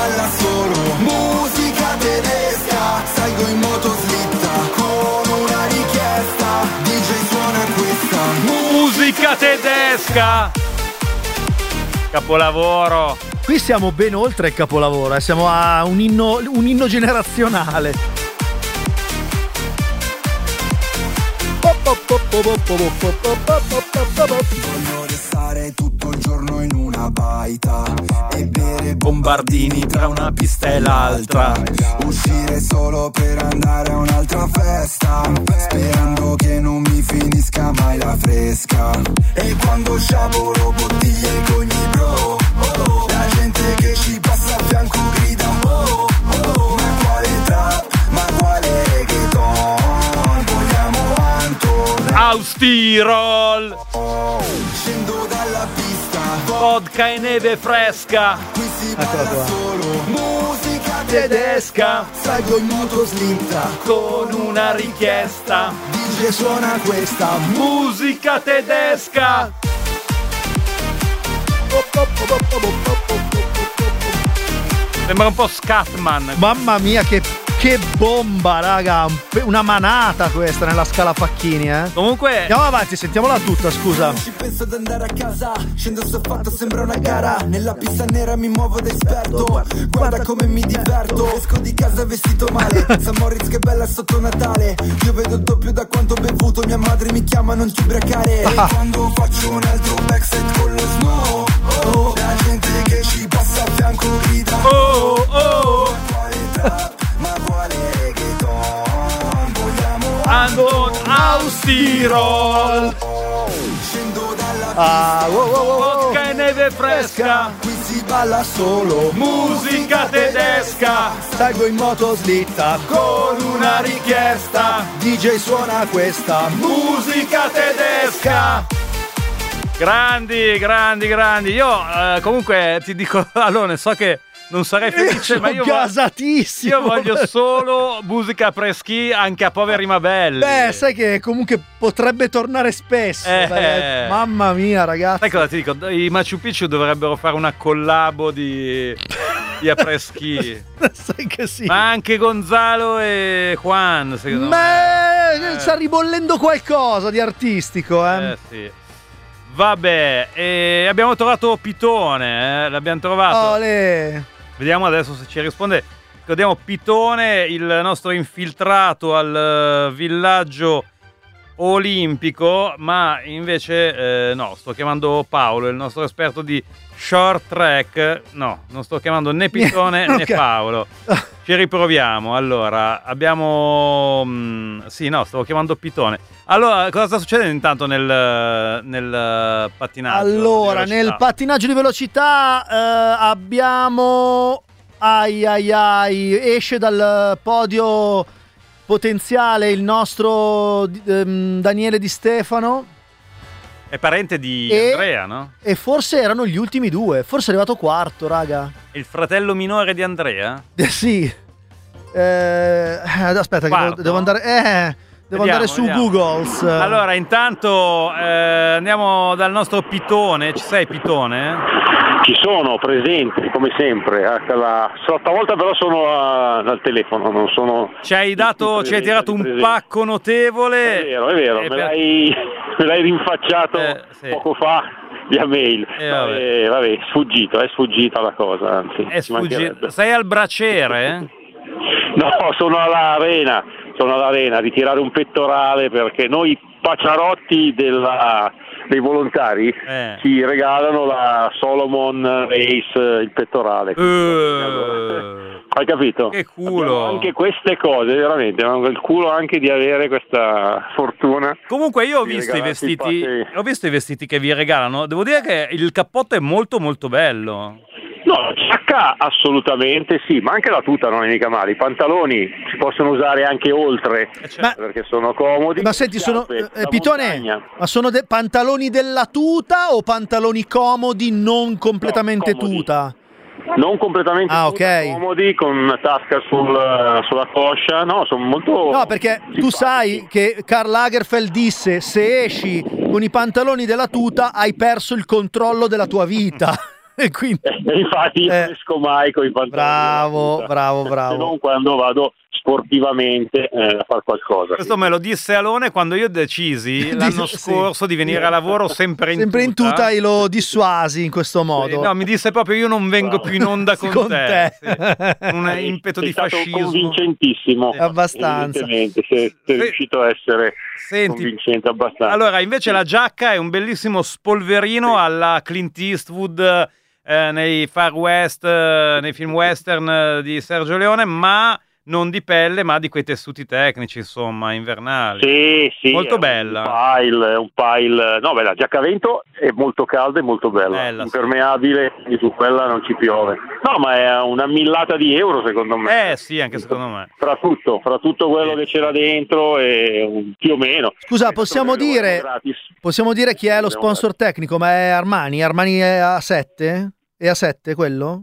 balla solo. Musica tedesca, salgo in moto slitta con una richiesta. D J suona questa musica tedesca. Capolavoro. Qui siamo ben oltre il capolavoro, eh. Siamo a un inno, un inno generazionale. Voglio restare tutto il giorno in una baita e bere bombardini tra una pista e l'altra. Uscire solo per andare a un'altra festa, sperando che non mi finisca mai la fresca. E quando sciabolo bottiglie con gli bro, oh, la gente che ci passa a fianco grida oh, oh, ma quale trap, ma quale reggaeton, vogliamo Anton Austirol. oh, scendo dalla pista, vodka e neve fresca. Qui si balla solo musica tedesca, salgo in moto slitta con una richiesta. D J suona questa musica tedesca. Sembra un po' Scatman. Mamma mia, che, che bomba, raga. Una manata questa nella scala Facchini, eh. Comunque andiamo avanti, sentiamola tutta, scusa. Ci penso ad andare a casa, scendo soffatto, sembra una gara. Nella pista nera mi muovo da esperto, guarda come mi diverto. Esco di casa vestito male, San Moritz che bella sotto Natale. Io vedo il doppio da quanto ho bevuto, mia madre mi chiama non ti ubriacare. E quando faccio un altro backside con lo snow, oh, la gente che ci passa a fianco grida oh, oh. Ma quale trap, ma quale reggaeton, vogliamo Anton Austirol. Scendo dalla Ah, wow, wow, wow. Vodka e neve fresca. Qui si balla solo musica tedesca. Salgo in moto slitta con una richiesta. D J suona questa musica tedesca. Grandi, grandi, grandi. Io eh, comunque ti dico, Alone, so che non sarei felice, io ma io, gasatissimo. io voglio solo musica preschi anche a poveri ma belli. Beh, sai che comunque potrebbe tornare spesso. Eh. Beh, mamma mia, ragazzi. Sai cosa ti dico? I Machu Picchu dovrebbero fare una collabo di, di apreschi. Sai che sì. Ma anche Gonzalo e Juan, secondo Beh, me. Eh. sta ribollendo qualcosa di artistico, eh. Eh sì. Vabbè, e abbiamo trovato Pitone, eh? L'abbiamo trovato. Olè. Vediamo adesso se ci risponde. Ricordiamo Pitone, il nostro infiltrato al uh, villaggio olimpico, ma invece eh, no, sto chiamando Paolo, il nostro esperto di short track. No, non sto chiamando né Pitone né Okay. Paolo. Ci riproviamo. Allora, abbiamo mh, sì, no, stavo chiamando Pitone. Allora, cosa sta succedendo intanto nel, nel pattinaggio? Allora, di nel velocità? pattinaggio di velocità eh, abbiamo ai ai ai esce dal podio potenziale il nostro ehm, Daniele Di Stefano. È parente di E- Andrea, no? E forse erano gli ultimi due. Forse è arrivato quarto, raga. Il fratello minore di Andrea? Eh, sì. Eh, aspetta, che Quarto? devo, devo andare. Eh, devo Vediamo, andare su vediamo. Googles. Allora, intanto eh, andiamo dal nostro Pitone. Ci sei, Pitone? Ci sono presenti come sempre, anche la... stavolta però sono a- al telefono, non sono... Ci hai dato, ci hai tirato un presente. pacco notevole. È vero, è vero, E me per- l'hai, me l'hai rinfacciato Eh, sì. poco fa via mail. Eh, vabbè. vabbè, vabbè, sfuggito, è sfuggita la cosa, anzi. È ci mancherebbe. sfuggito. Sei al braciere? No, sono all'arena, sono all'arena a ritirare un pettorale perché noi paciarotti della, dei volontari Eh. ci regalano la Solomon Race, il pettorale. Eh. Hai capito? Che culo. Abbiamo anche queste cose, veramente, ma il culo anche di avere questa fortuna. Comunque io ho Di visto i regalarti vestiti, i ho visto i vestiti che vi regalano. Devo dire che il cappotto è molto molto bello. No, giacca assolutamente sì, ma anche la tuta non è mica male. I pantaloni si possono usare anche oltre, perché sono comodi. Ma senti, sono Scarpe eh, da Pitone, montagna. ma sono de- pantaloni della tuta o pantaloni comodi non completamente comodi. tuta? Non completamente Ah, tuta, ok. comodi, con una tasca sul- sulla coscia. No, sono molto... No, perché tu sai che Karl Lagerfeld disse: se esci con i pantaloni della tuta hai perso il controllo della tua vita. Quindi... Eh, infatti io Eh. non esco mai con i pantaloni. Bravo, bravo, bravo. Se non quando vado sportivamente eh, a fare qualcosa. Questo me lo disse Alone quando io decisi l'anno Sì. scorso di venire a lavoro sempre in Sempre in tuta. tuta e lo dissuasi in questo modo. No, mi disse proprio io non vengo più in onda con, Con te. te. Sì. Un impeto Sei di stato fascismo. convincentissimo. Abbastanza. Evidentemente, sei, sei riuscito a essere Senti, convincente abbastanza. Allora, invece la giacca è un bellissimo spolverino alla Clint Eastwood eh, nei Far West, eh, nei film western eh, di Sergio Leone, ma non di pelle, ma di quei tessuti tecnici, insomma, invernali. Sì, sì, Molto è bella. Un pile, è un pile. No, beh, la giacca a vento è molto calda e molto bella. Bella, sì. Impermeabile, quindi su quella non ci piove. No, ma è una millata di euro secondo me. Eh sì, anche secondo me. Fra tutto, fra tutto quello che c'era dentro e un- più o meno. Scusa, possiamo dire, possiamo dire chi è lo sponsor tecnico, ma è Armani? Armani è a sette? È a sette quello?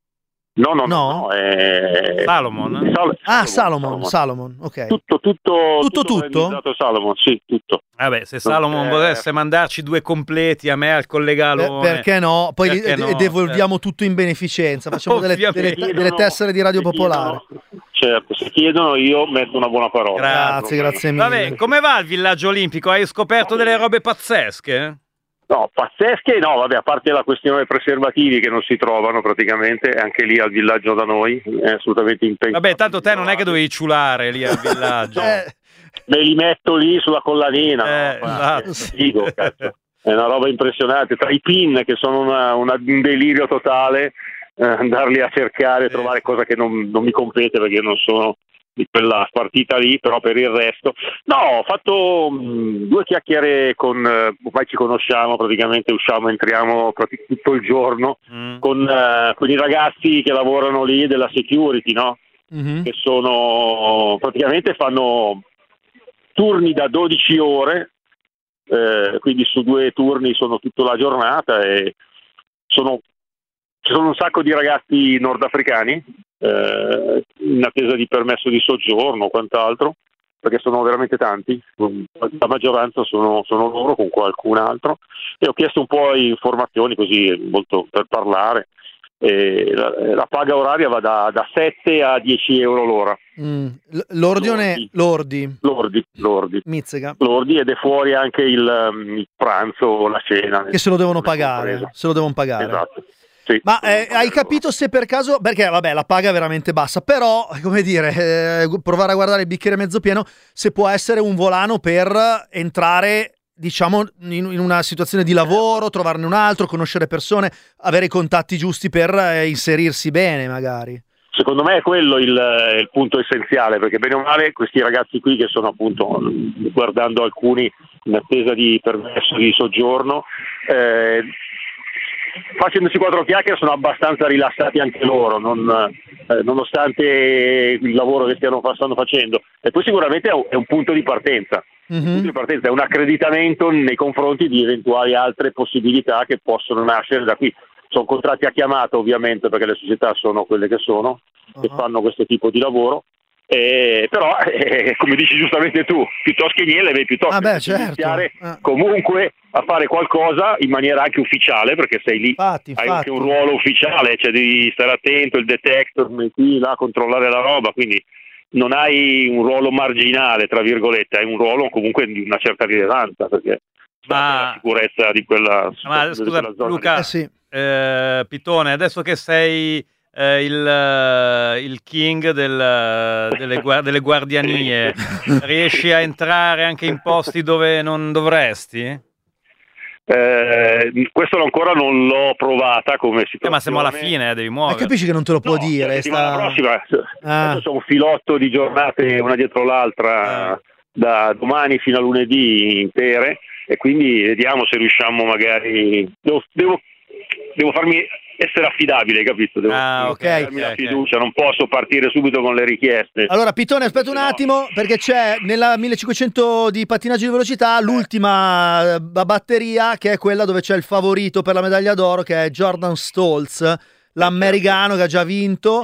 No, no, no, No? no, è... Salomon? Sal- Ah, Salomon, Salomon, ok. Tutto, tutto, Tutto, tutto? realizzato Salomon, sì, tutto. Vabbè, se Salomon Eh, volesse mandarci due completi a me al collega Per- Alone. perché no? Poi Perché de- no? devolviamo tutto in beneficenza, facciamo delle, Ovviamente. delle- delle tessere di Radio Popolare. Certo, se chiedono io metto una buona parola. Grazie, grazie mille. Vabbè, come va il villaggio olimpico? Hai scoperto delle robe pazzesche? No, pazzesche no, vabbè, a parte la questione dei preservativi che non si trovano praticamente, anche lì al villaggio da noi, è assolutamente impensabile. Vabbè, tanto te non è che dovevi ciulare lì al villaggio. Me li metto lì sulla collanina, Eh, no? Ma esatto. che figo, cazzo. È una roba impressionante, tra i pin che sono una- una- un delirio totale, eh, andarli a cercare, trovare cosa che non, non mi compete perché io non sono di quella partita lì, però per il resto no, ho fatto mh, due chiacchiere con eh, ormai ci conosciamo, praticamente usciamo, entriamo prati- tutto il giorno con, eh, con i ragazzi che lavorano lì della security, no? Che sono praticamente fanno turni da dodici ore, eh, quindi su due turni sono tutta la giornata e sono ci sono un sacco di ragazzi nordafricani eh, in attesa di permesso di soggiorno o quant'altro, perché sono veramente tanti, la maggioranza sono, sono loro con qualcun altro, e ho chiesto un po' informazioni così molto per parlare. E la, la paga oraria va da, da sette a dieci euro l'ora. Mm. L- L'ordione, lordi. Lordi, lordi. Mizzica. Lordi, ed è fuori anche il, um, il pranzo o la cena. Che se lo devono pagare. Se lo devono pagare. Esatto. Sì. Ma eh, hai capito se per caso, perché vabbè la paga è veramente bassa, però come dire, eh, provare a guardare il bicchiere mezzo pieno, se può essere un volano per entrare diciamo in, in una situazione di lavoro, trovarne un altro, conoscere persone, avere i contatti giusti per eh, inserirsi bene magari. Secondo me è quello il, il punto essenziale, perché bene o male questi ragazzi qui che sono appunto, guardando alcuni in attesa di permesso di soggiorno, eh, facendosi quattro chiacchiere sono abbastanza rilassati anche loro, non, eh, nonostante il lavoro che stiano fa- stanno facendo. E poi sicuramente è un, è un punto di partenza. Un punto di partenza è un accreditamento nei confronti di eventuali altre possibilità che possono nascere da qui. Sono contratti a chiamata ovviamente, perché le società sono quelle che sono, che fanno questo tipo di lavoro. Eh, però eh, come dici giustamente tu, piuttosto che niente, piuttosto Ah beh, che certo. iniziare Ah. comunque a fare qualcosa in maniera anche ufficiale, perché sei lì, Infatti, hai infatti. anche un ruolo ufficiale, cioè devi stare attento, il detector, metti là, controllare la roba, quindi non hai un ruolo marginale, tra virgolette, hai un ruolo comunque di una certa rilevanza, perché Ma- la sicurezza di quella, Ma di scusa quella zona. Luca, eh, Pitone, adesso che sei eh, il, eh, il king del- delle, gua- delle guardianie, riesci a entrare anche in posti dove non dovresti? Eh, questo ancora non l'ho provata come situazione. Eh, ma siamo alla fine, eh, devi Ma muovere. capisci che non te lo può dire? La settimana sta- prossima Ah. adesso c'è un filotto di giornate una dietro l'altra da domani fino a lunedì intere, e quindi vediamo se riusciamo magari devo, devo, devo farmi essere affidabile, capito? Devo, Ah, devo ok, darmi la ok, ok. fiducia, non posso partire subito con le richieste. Allora Pitone, aspetta un attimo, perché c'è nella millecinquecento di pattinaggio di velocità l'ultima eh, batteria, che è quella dove c'è il favorito per la medaglia d'oro, che è Jordan Stolz, l'americano che ha già vinto,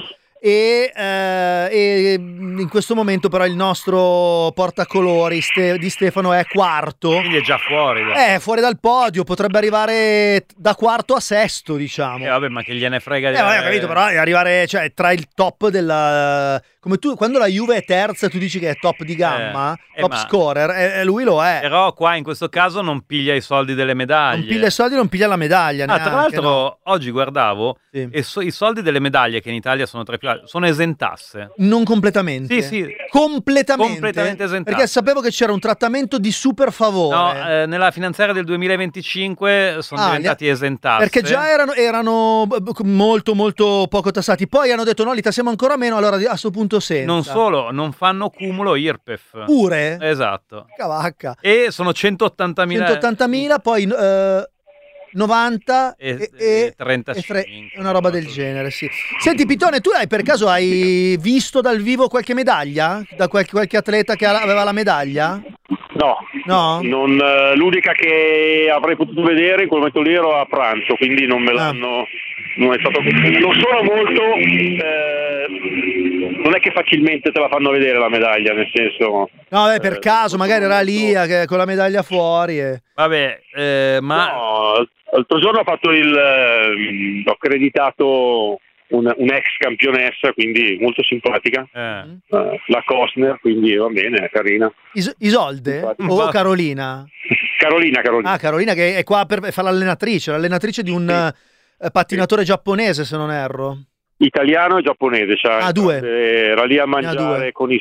E, eh, e in questo momento però il nostro portacolori Ste- di Stefano è quarto. Quindi è già fuori. È fuori dal podio, potrebbe arrivare da quarto a sesto, diciamo. Eh, vabbè, ma che gliene frega di Eh, vabbè, ho capito, però arrivare, cioè, tra il top della... Come tu, quando la Juve è terza, tu dici che è top di gamma, Eh, top eh, ma- scorer, e, e lui lo è. Però qua in questo caso non piglia i soldi delle medaglie. Non piglia i soldi, non piglia la medaglia. Ah, neanche, tra l'altro no. oggi guardavo e so- i soldi delle medaglie che in Italia sono tra i più alti sono esentasse. Non completamente. Sì, sì. Completamente. Completamente esentasse. Perché sapevo che c'era un trattamento di super favore. No, eh, nella finanziaria del duemilaventicinque sono Ah, diventati esentasse. Perché già erano, erano molto molto poco tassati. Poi hanno detto no, li tassiamo ancora meno, allora a sto punto senza. Non solo, non fanno cumulo I R P E F. Pure? Esatto. Cavacca. E sono centottantamila. centottantamila, poi eh, novanta e, e, e, trentacinque. e tre- una roba del genere, sì. Senti Pitone, tu hai per caso hai visto dal vivo qualche medaglia? Da qualche, qualche atleta che aveva la medaglia? No, No? non, eh, l'unica che avrei potuto vedere in quel momento lì ero a pranzo, quindi non me l'hanno. Non è stato. Non sono molto. Eh, non è che facilmente te la fanno vedere la medaglia, nel senso. No, beh, per caso, magari era lì eh, con la medaglia fuori. E... Vabbè, eh, ma. No, l'altro giorno ho fatto il. Eh, ho accreditato un, un'ex campionessa, quindi molto simpatica, Eh. eh, la Costner, quindi va bene, è carina. Is- Isolde? O Carolina? Carolina, Carolina. Ah, Carolina che è qua per fare l'allenatrice, l'allenatrice di un eh, pattinatore giapponese, se non erro. Italiano e giapponese, cioè, Ah, due. era lì a Ne ha due. mangiare con i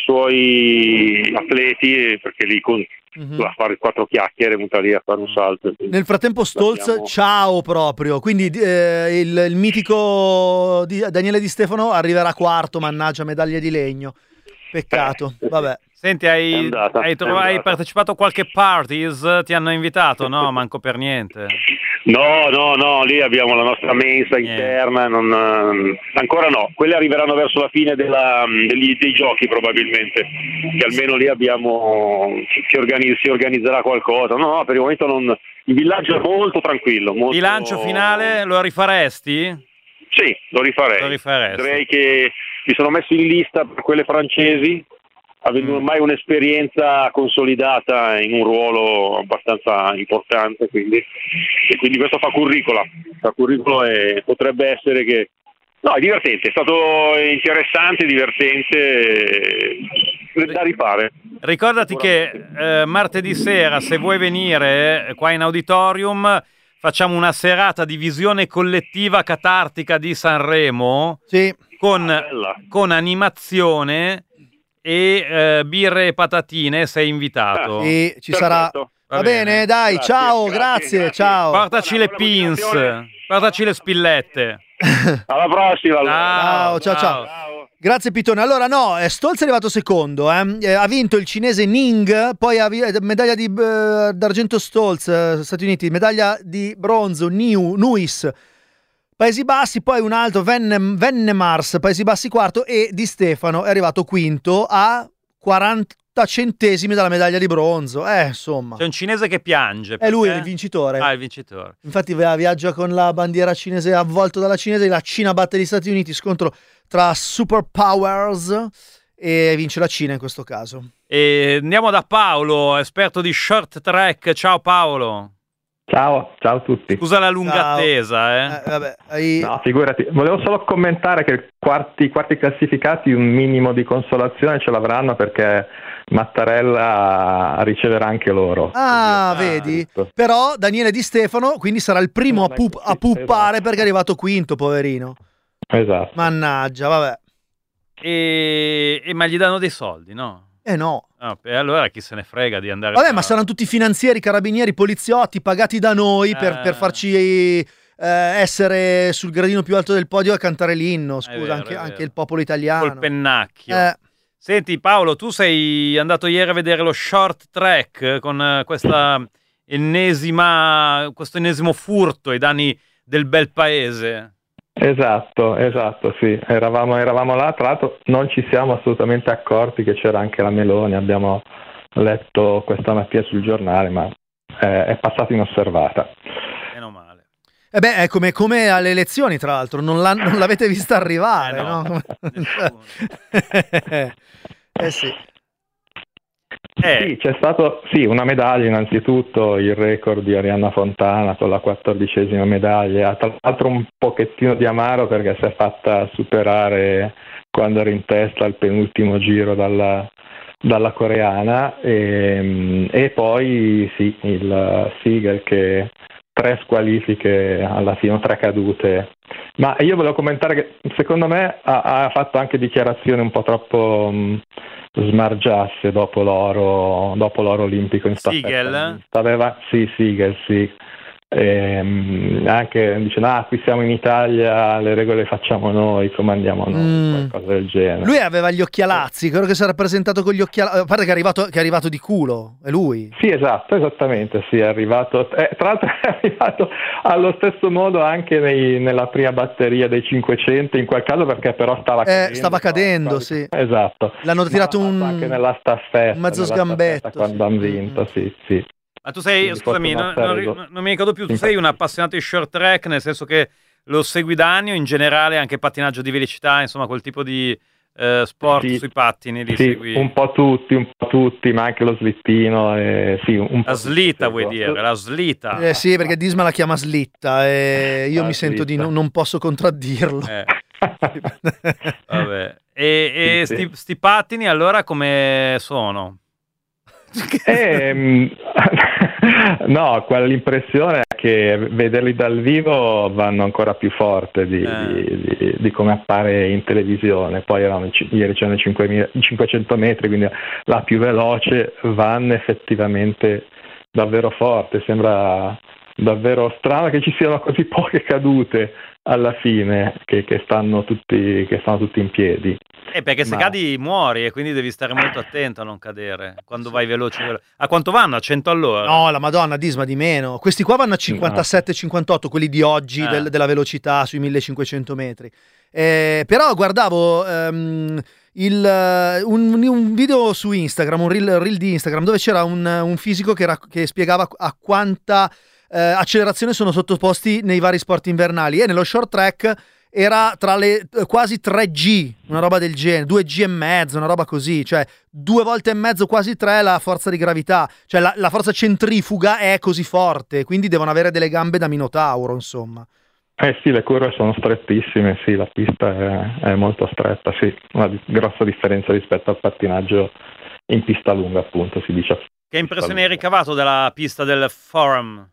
suoi atleti, perché lì con, Mhm. a fare quattro chiacchiere, butta lì a fare un salto. Nel frattempo Stolz, Abbiamo- ciao proprio, quindi eh, il, il mitico di Daniele Di Stefano arriverà quarto, mannaggia, medaglia di legno. Peccato, vabbè. Senti, hai, andata, hai, è trova- hai andata. partecipato a qualche parties? Ti hanno invitato? No, manco per niente. No, no, no, lì abbiamo la nostra mensa interna, non, eh, ancora no, quelle arriveranno verso la fine della, degli, dei giochi probabilmente, che almeno lì abbiamo, si, organi- si organizzerà qualcosa, no, no, per il momento non, il villaggio è molto tranquillo. Molto... Bilancio finale, lo rifaresti? Sì, lo rifarei. Lo rifaresti. Direi che mi sono messo in lista per quelle francesi, avendo ormai un'esperienza consolidata in un ruolo abbastanza importante, quindi, e quindi questo fa curricula, fa curricolo e potrebbe essere che... No, è divertente, è stato interessante, divertente, eh, da rifare. Ricordati che eh, martedì sera, se vuoi venire eh, qua in auditorium, facciamo una serata di visione collettiva catartica di Sanremo Sì. con, con animazione e eh, birre e patatine. Sei invitato. E ci sarà. Va bene, dai, Grazie, ciao, grazie, grazie, grazie. ciao. Portaci le pins, portaci le spillette. Alla prossima. Ciao, ciao, ciao. Grazie Pitone. Allora no, eh, Stolz è arrivato secondo, eh. Eh, ha vinto il cinese Ning, poi ha vi- medaglia di, eh, d'argento Stolz, eh, Stati Uniti, medaglia di bronzo Niu, Nuis, Paesi Bassi, poi un altro Vennem- Vennemars, Paesi Bassi quarto, e Di Stefano è arrivato quinto a quaranta centesimi dalla medaglia di bronzo. Eh, insomma. C'è un cinese che piange. È lui perché- il vincitore. Ah, il vincitore. Infatti via- viaggia con la bandiera cinese, avvolto dalla cinese, la Cina batte gli Stati Uniti, scontro tra superpowers, e vince la Cina in questo caso. E andiamo da Paolo, esperto di short track. Ciao Paolo. Ciao, ciao a tutti. Scusa la lunga Ciao. attesa, eh. Eh, vabbè, hai- No, figurati. Volevo solo commentare che i quarti, quarti classificati un minimo di consolazione ce l'avranno, perché Mattarella riceverà anche loro. Ah, vedi? Però Daniele Di Stefano quindi sarà il primo a, pup- a puppare perché è arrivato quinto, poverino. Esatto. Mannaggia, vabbè. E, e ma gli danno dei soldi, no? Eh no. Ah, e allora chi se ne frega di andare Vabbè, a- ma saranno tutti finanzieri, carabinieri, poliziotti pagati da noi per, Eh. per farci eh, essere sul gradino più alto del podio a cantare l'inno. Scusa, vero, anche, è anche vero. il popolo italiano. col pennacchio. Eh. Senti Paolo, tu sei andato ieri a vedere lo short track con eh, questa ennesima, questo ennesimo furto ai danni del bel paese. Esatto, esatto, sì. Eravamo, eravamo là, tra l'altro non ci siamo assolutamente accorti che c'era anche la Meloni, abbiamo letto questa mattina sul giornale, ma eh, è passata inosservata. Meno male. E beh, è come, come alle elezioni, tra l'altro, non, l'han- non l'avete vista arrivare, Eh, no. no? eh sì. Eh. Sì, c'è stato sì, una medaglia innanzitutto, il record di Arianna Fontana con la quattordicesima medaglia, tra l'altro un pochettino di amaro perché si è fatta superare quando era in testa al penultimo giro dalla, dalla coreana e, e poi sì, il Siegel che tre squalifiche alla fine, tre cadute. Ma io volevo commentare che secondo me ha, ha fatto anche dichiarazioni un po' troppo mh, smargiasse dopo l'oro, dopo l'oro olimpico in staffetta. Siegel? Aveva, sì, Siegel, sì. E, mh, anche dicendo, ah, qui siamo in Italia, le regole le facciamo noi, comandiamo noi, Mm. qualcosa del genere. Lui aveva gli occhialazzi, credo che si era presentato con gli occhialazzi, a parte che è arrivato, che è arrivato di culo, è lui. Sì, esatto, esattamente, sì, è arrivato, eh, tra l'altro è arrivato allo stesso modo anche nei- nella prima batteria dei cinquecento, in quel caso perché però stava Eh, cadendo. stava cadendo, sì. Esatto. L'hanno tirato Ma un, anche nella staffetta, un mezzo nella sgambetto, staffetta quando hanno vinto, sì, sì. Ma tu sei, Quindi scusami, forse non, una non ri- serie- non mi ricordo più, tu sei un appassionato di short track, nel senso che lo segui da anni o in generale anche pattinaggio di velocità, insomma quel tipo di eh, sport Sì, sui pattini li sì, segui? un po' tutti, un po' tutti, ma anche lo slittino, eh, sì, un po' La tutti slitta seguo. vuoi dire, la slitta. Eh sì, perché Disma la chiama slitta e io Ah, mi sento di slitta. no- non posso contraddirlo. Eh. Vabbè. E, e Sì, sì. sti, sti pattini allora come sono? Ehm, no, quell'impressione è che vederli dal vivo vanno ancora più forte di, Eh. di- di- di come appare in televisione. Poi erano, i ci- ieri c'erano i cinquemila i cinquecento metri, quindi la più veloce, vanno effettivamente davvero forte. Sembra davvero strano che ci siano così poche cadute alla fine, che, che stanno tutti, che stanno tutti in piedi. Eh, perché se Ma- cadi muori e quindi devi stare molto attento a non cadere quando vai veloce. velo- A quanto vanno? A cento all'ora? No, la Madonna, Disma di meno. Questi qua vanno a cinquantasette cinquantotto, quelli di oggi Eh. del- della velocità sui millecinquecento metri. Eh, però guardavo ehm, il, eh, un, un video su Instagram, un reel, reel di Instagram, dove c'era un, un fisico che, rac- che spiegava a quanta eh, accelerazione sono sottoposti nei vari sport invernali, e nello short track era tra le eh, quasi tre G, una roba del genere, due G e mezzo, una roba così, cioè due volte e mezzo, quasi tre la forza di gravità, cioè la, la forza centrifuga è così forte, quindi devono avere delle gambe da minotauro, insomma. Eh sì, le curve sono strettissime, sì, la pista è, è molto stretta, sì, una di- grossa differenza rispetto al pattinaggio in pista lunga, appunto, si dice. Che impressione hai ricavato dalla pista del Forum?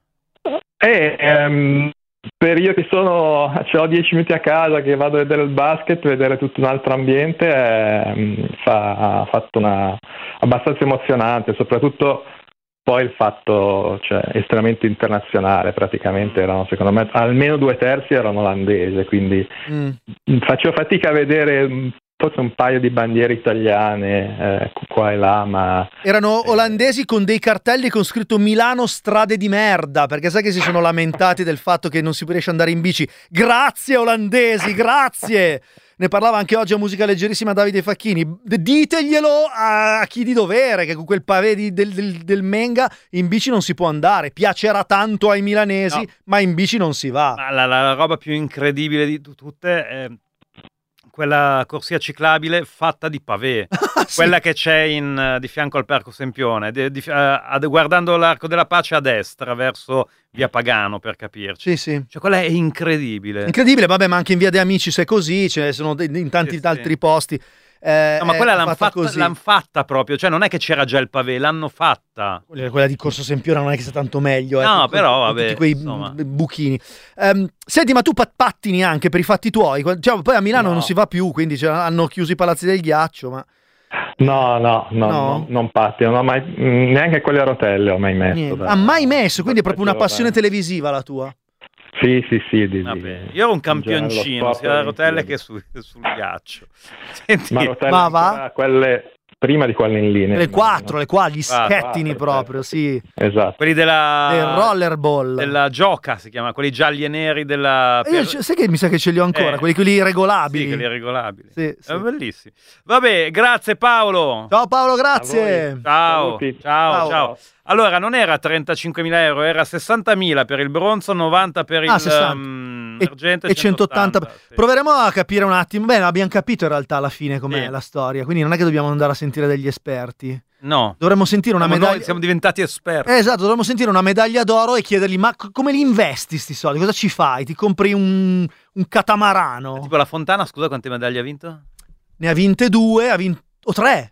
E ehm, per io che sono, ce l'ho dieci minuti a casa, che vado a vedere il basket, vedere tutto un altro ambiente, ehm, fa, ha fatto una abbastanza emozionante, soprattutto poi il fatto, cioè, estremamente internazionale, praticamente erano, secondo me, almeno due terzi erano olandesi, quindi Mm. facevo fatica a vedere mm, forse un paio di bandiere italiane eh, qua e là, ma Erano olandesi con dei cartelli con scritto Milano strade di merda, perché sai che si sono lamentati del fatto che non si riesce ad andare in bici. Grazie olandesi, grazie! Ne parlava anche oggi a Musica Leggerissima Davide Facchini. D- Diteglielo a chi di dovere, che con quel pavé di- del, del- del Menga in bici non si può andare. Piacerà tanto ai milanesi, No. ma in bici non si va. Ma la, la roba più incredibile di tu- tutte è quella corsia ciclabile fatta di pavé, quella che c'è in, eh, di fianco al Parco Sempione, di- di- eh, ad- guardando l'Arco della Pace a destra, verso via Pagano, per capirci. Sì, sì. Cioè, quella è incredibile. Incredibile, vabbè, ma anche in Via De Amicis è così, ce ne sono de- in tanti Sì, sì. altri posti. Eh, No, ma è quella l'hanno fatta fatta, così. l'han fatta proprio, cioè non è che c'era già il pavé, l'hanno fatta. Quella quella di Corso Sempione non è che sia tanto meglio, eh, No, con- però, con vabbè, tutti quei insomma. b- buchini. Ehm, senti, ma tu pat- pattini anche per i fatti tuoi? Cioè, poi a Milano No. non si va più, quindi cioè, hanno chiuso i palazzi del ghiaccio, ma no, no, no, No? non, non patti, non ho mai, mm, neanche quelle a rotelle ho mai messo. niente. da- Ha mai messo, quindi è da proprio una passione giovane. televisiva la tua. Sì, sì, sì. Di, Vabbè, di- io ero un in campioncino, generale lo sia a sport rotelle olimpico. che su- sul ghiaccio. Senti, Ma rotelle Ma va? ancora quelle, prima di quelle in linea. Le quattro, le qua, gli Ah, schettini quattro, proprio, sì. Esatto. Quelli della Del rollerball. della gioca si chiama, quelli gialli e neri della E io, per- sai che mi sa che ce li ho ancora, Eh. quelli, quelli regolabili. Sì, quelli regolabili. Sì, sì. È bellissimi. Vabbè, grazie Paolo. Ciao Paolo, grazie. Ciao, Saluti. ciao, Ciao. ciao. Allora, non era trentacinquemila euro, era sessantamila per il bronzo, novanta per il Ah, sessanta. um, E- argento e centottanta. sì. Proveremo a capire un attimo. Beh, abbiamo capito in realtà alla fine com'è Sì. la storia, quindi non è che dobbiamo andare a sentire degli esperti. No. Dovremmo sentire una Siamo medaglia. noi siamo diventati esperti. Eh, esatto, dovremmo sentire una medaglia d'oro e chiedergli: ma c- come li investi sti soldi? Cosa ci fai? Ti compri un, un catamarano? Tipo la Fontana, scusa, quante medaglie ha vinto? Ne ha vinte due, ha vinto o tre.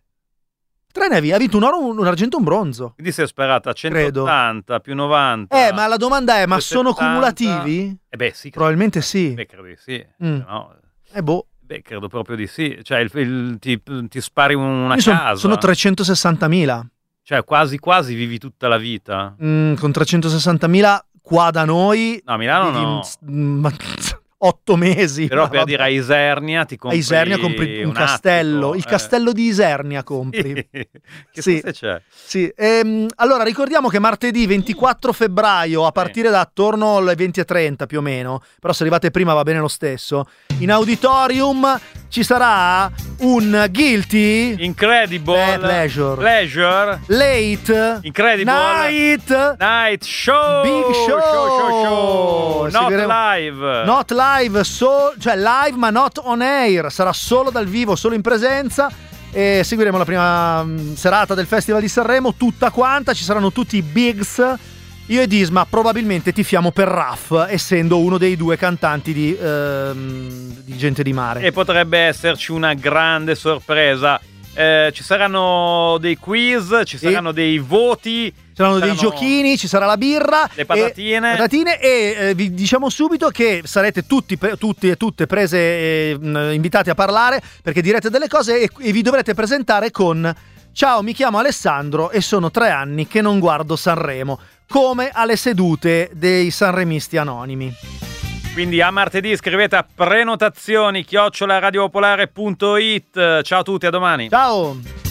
Tre ne ha, vi- ha vinto un oro, un, un argento e un bronzo. Quindi si è sperata centottanta più novanta. Eh, ma la domanda è: ma sono settanta. cumulativi? Eh beh, sì. Probabilmente sì. Beh, credo di sì. Mm. No. Eh, boh. Beh, credo proprio di sì. Cioè, il, il- ti, ti spari una Io son- casa. sono trecentosessantamila. Cioè, quasi quasi vivi tutta la vita. Mm, con trecentosessantamila qua da noi. No, a Milano vivi no. un- ma- otto mesi. Però ma per vabbè. dire a Isernia ti A compri Isernia compri un, un castello, attico, il eh. castello di Isernia compri. Che Sì. se c'è? Sì, ehm, allora ricordiamo che martedì ventiquattro febbraio a partire da attorno alle venti e trenta più o meno, però se arrivate prima va bene lo stesso, in auditorium ci sarà un Guilty Incredible Eh, pleasure. Pleasure Late Incredible Night Night Show Big Show, show, show, show. Not Seguiremo- live Not live, so- cioè live ma not on air, sarà solo dal vivo, solo in presenza. E seguiremo la prima mh, serata del Festival di Sanremo, tutta quanta, ci saranno tutti i bigs. Io e Disma probabilmente tifiamo per Raff, essendo uno dei due cantanti di, ehm, di Gente di Mare. E potrebbe esserci una grande sorpresa. Eh, ci saranno dei quiz, ci saranno dei voti, Ci saranno dei giochini, ci sarà la birra, le patatine. e, patatine e eh, vi diciamo subito che sarete tutti, pre- tutti e tutte prese eh, mh, invitati a parlare, perché direte delle cose e, e vi dovrete presentare con: ciao, mi chiamo Alessandro e sono tre anni che non guardo Sanremo, come alle sedute dei sanremisti anonimi. Quindi a martedì scrivete a prenotazioni chiocciola radiopopolare punto it. Ciao a tutti, a domani. Ciao.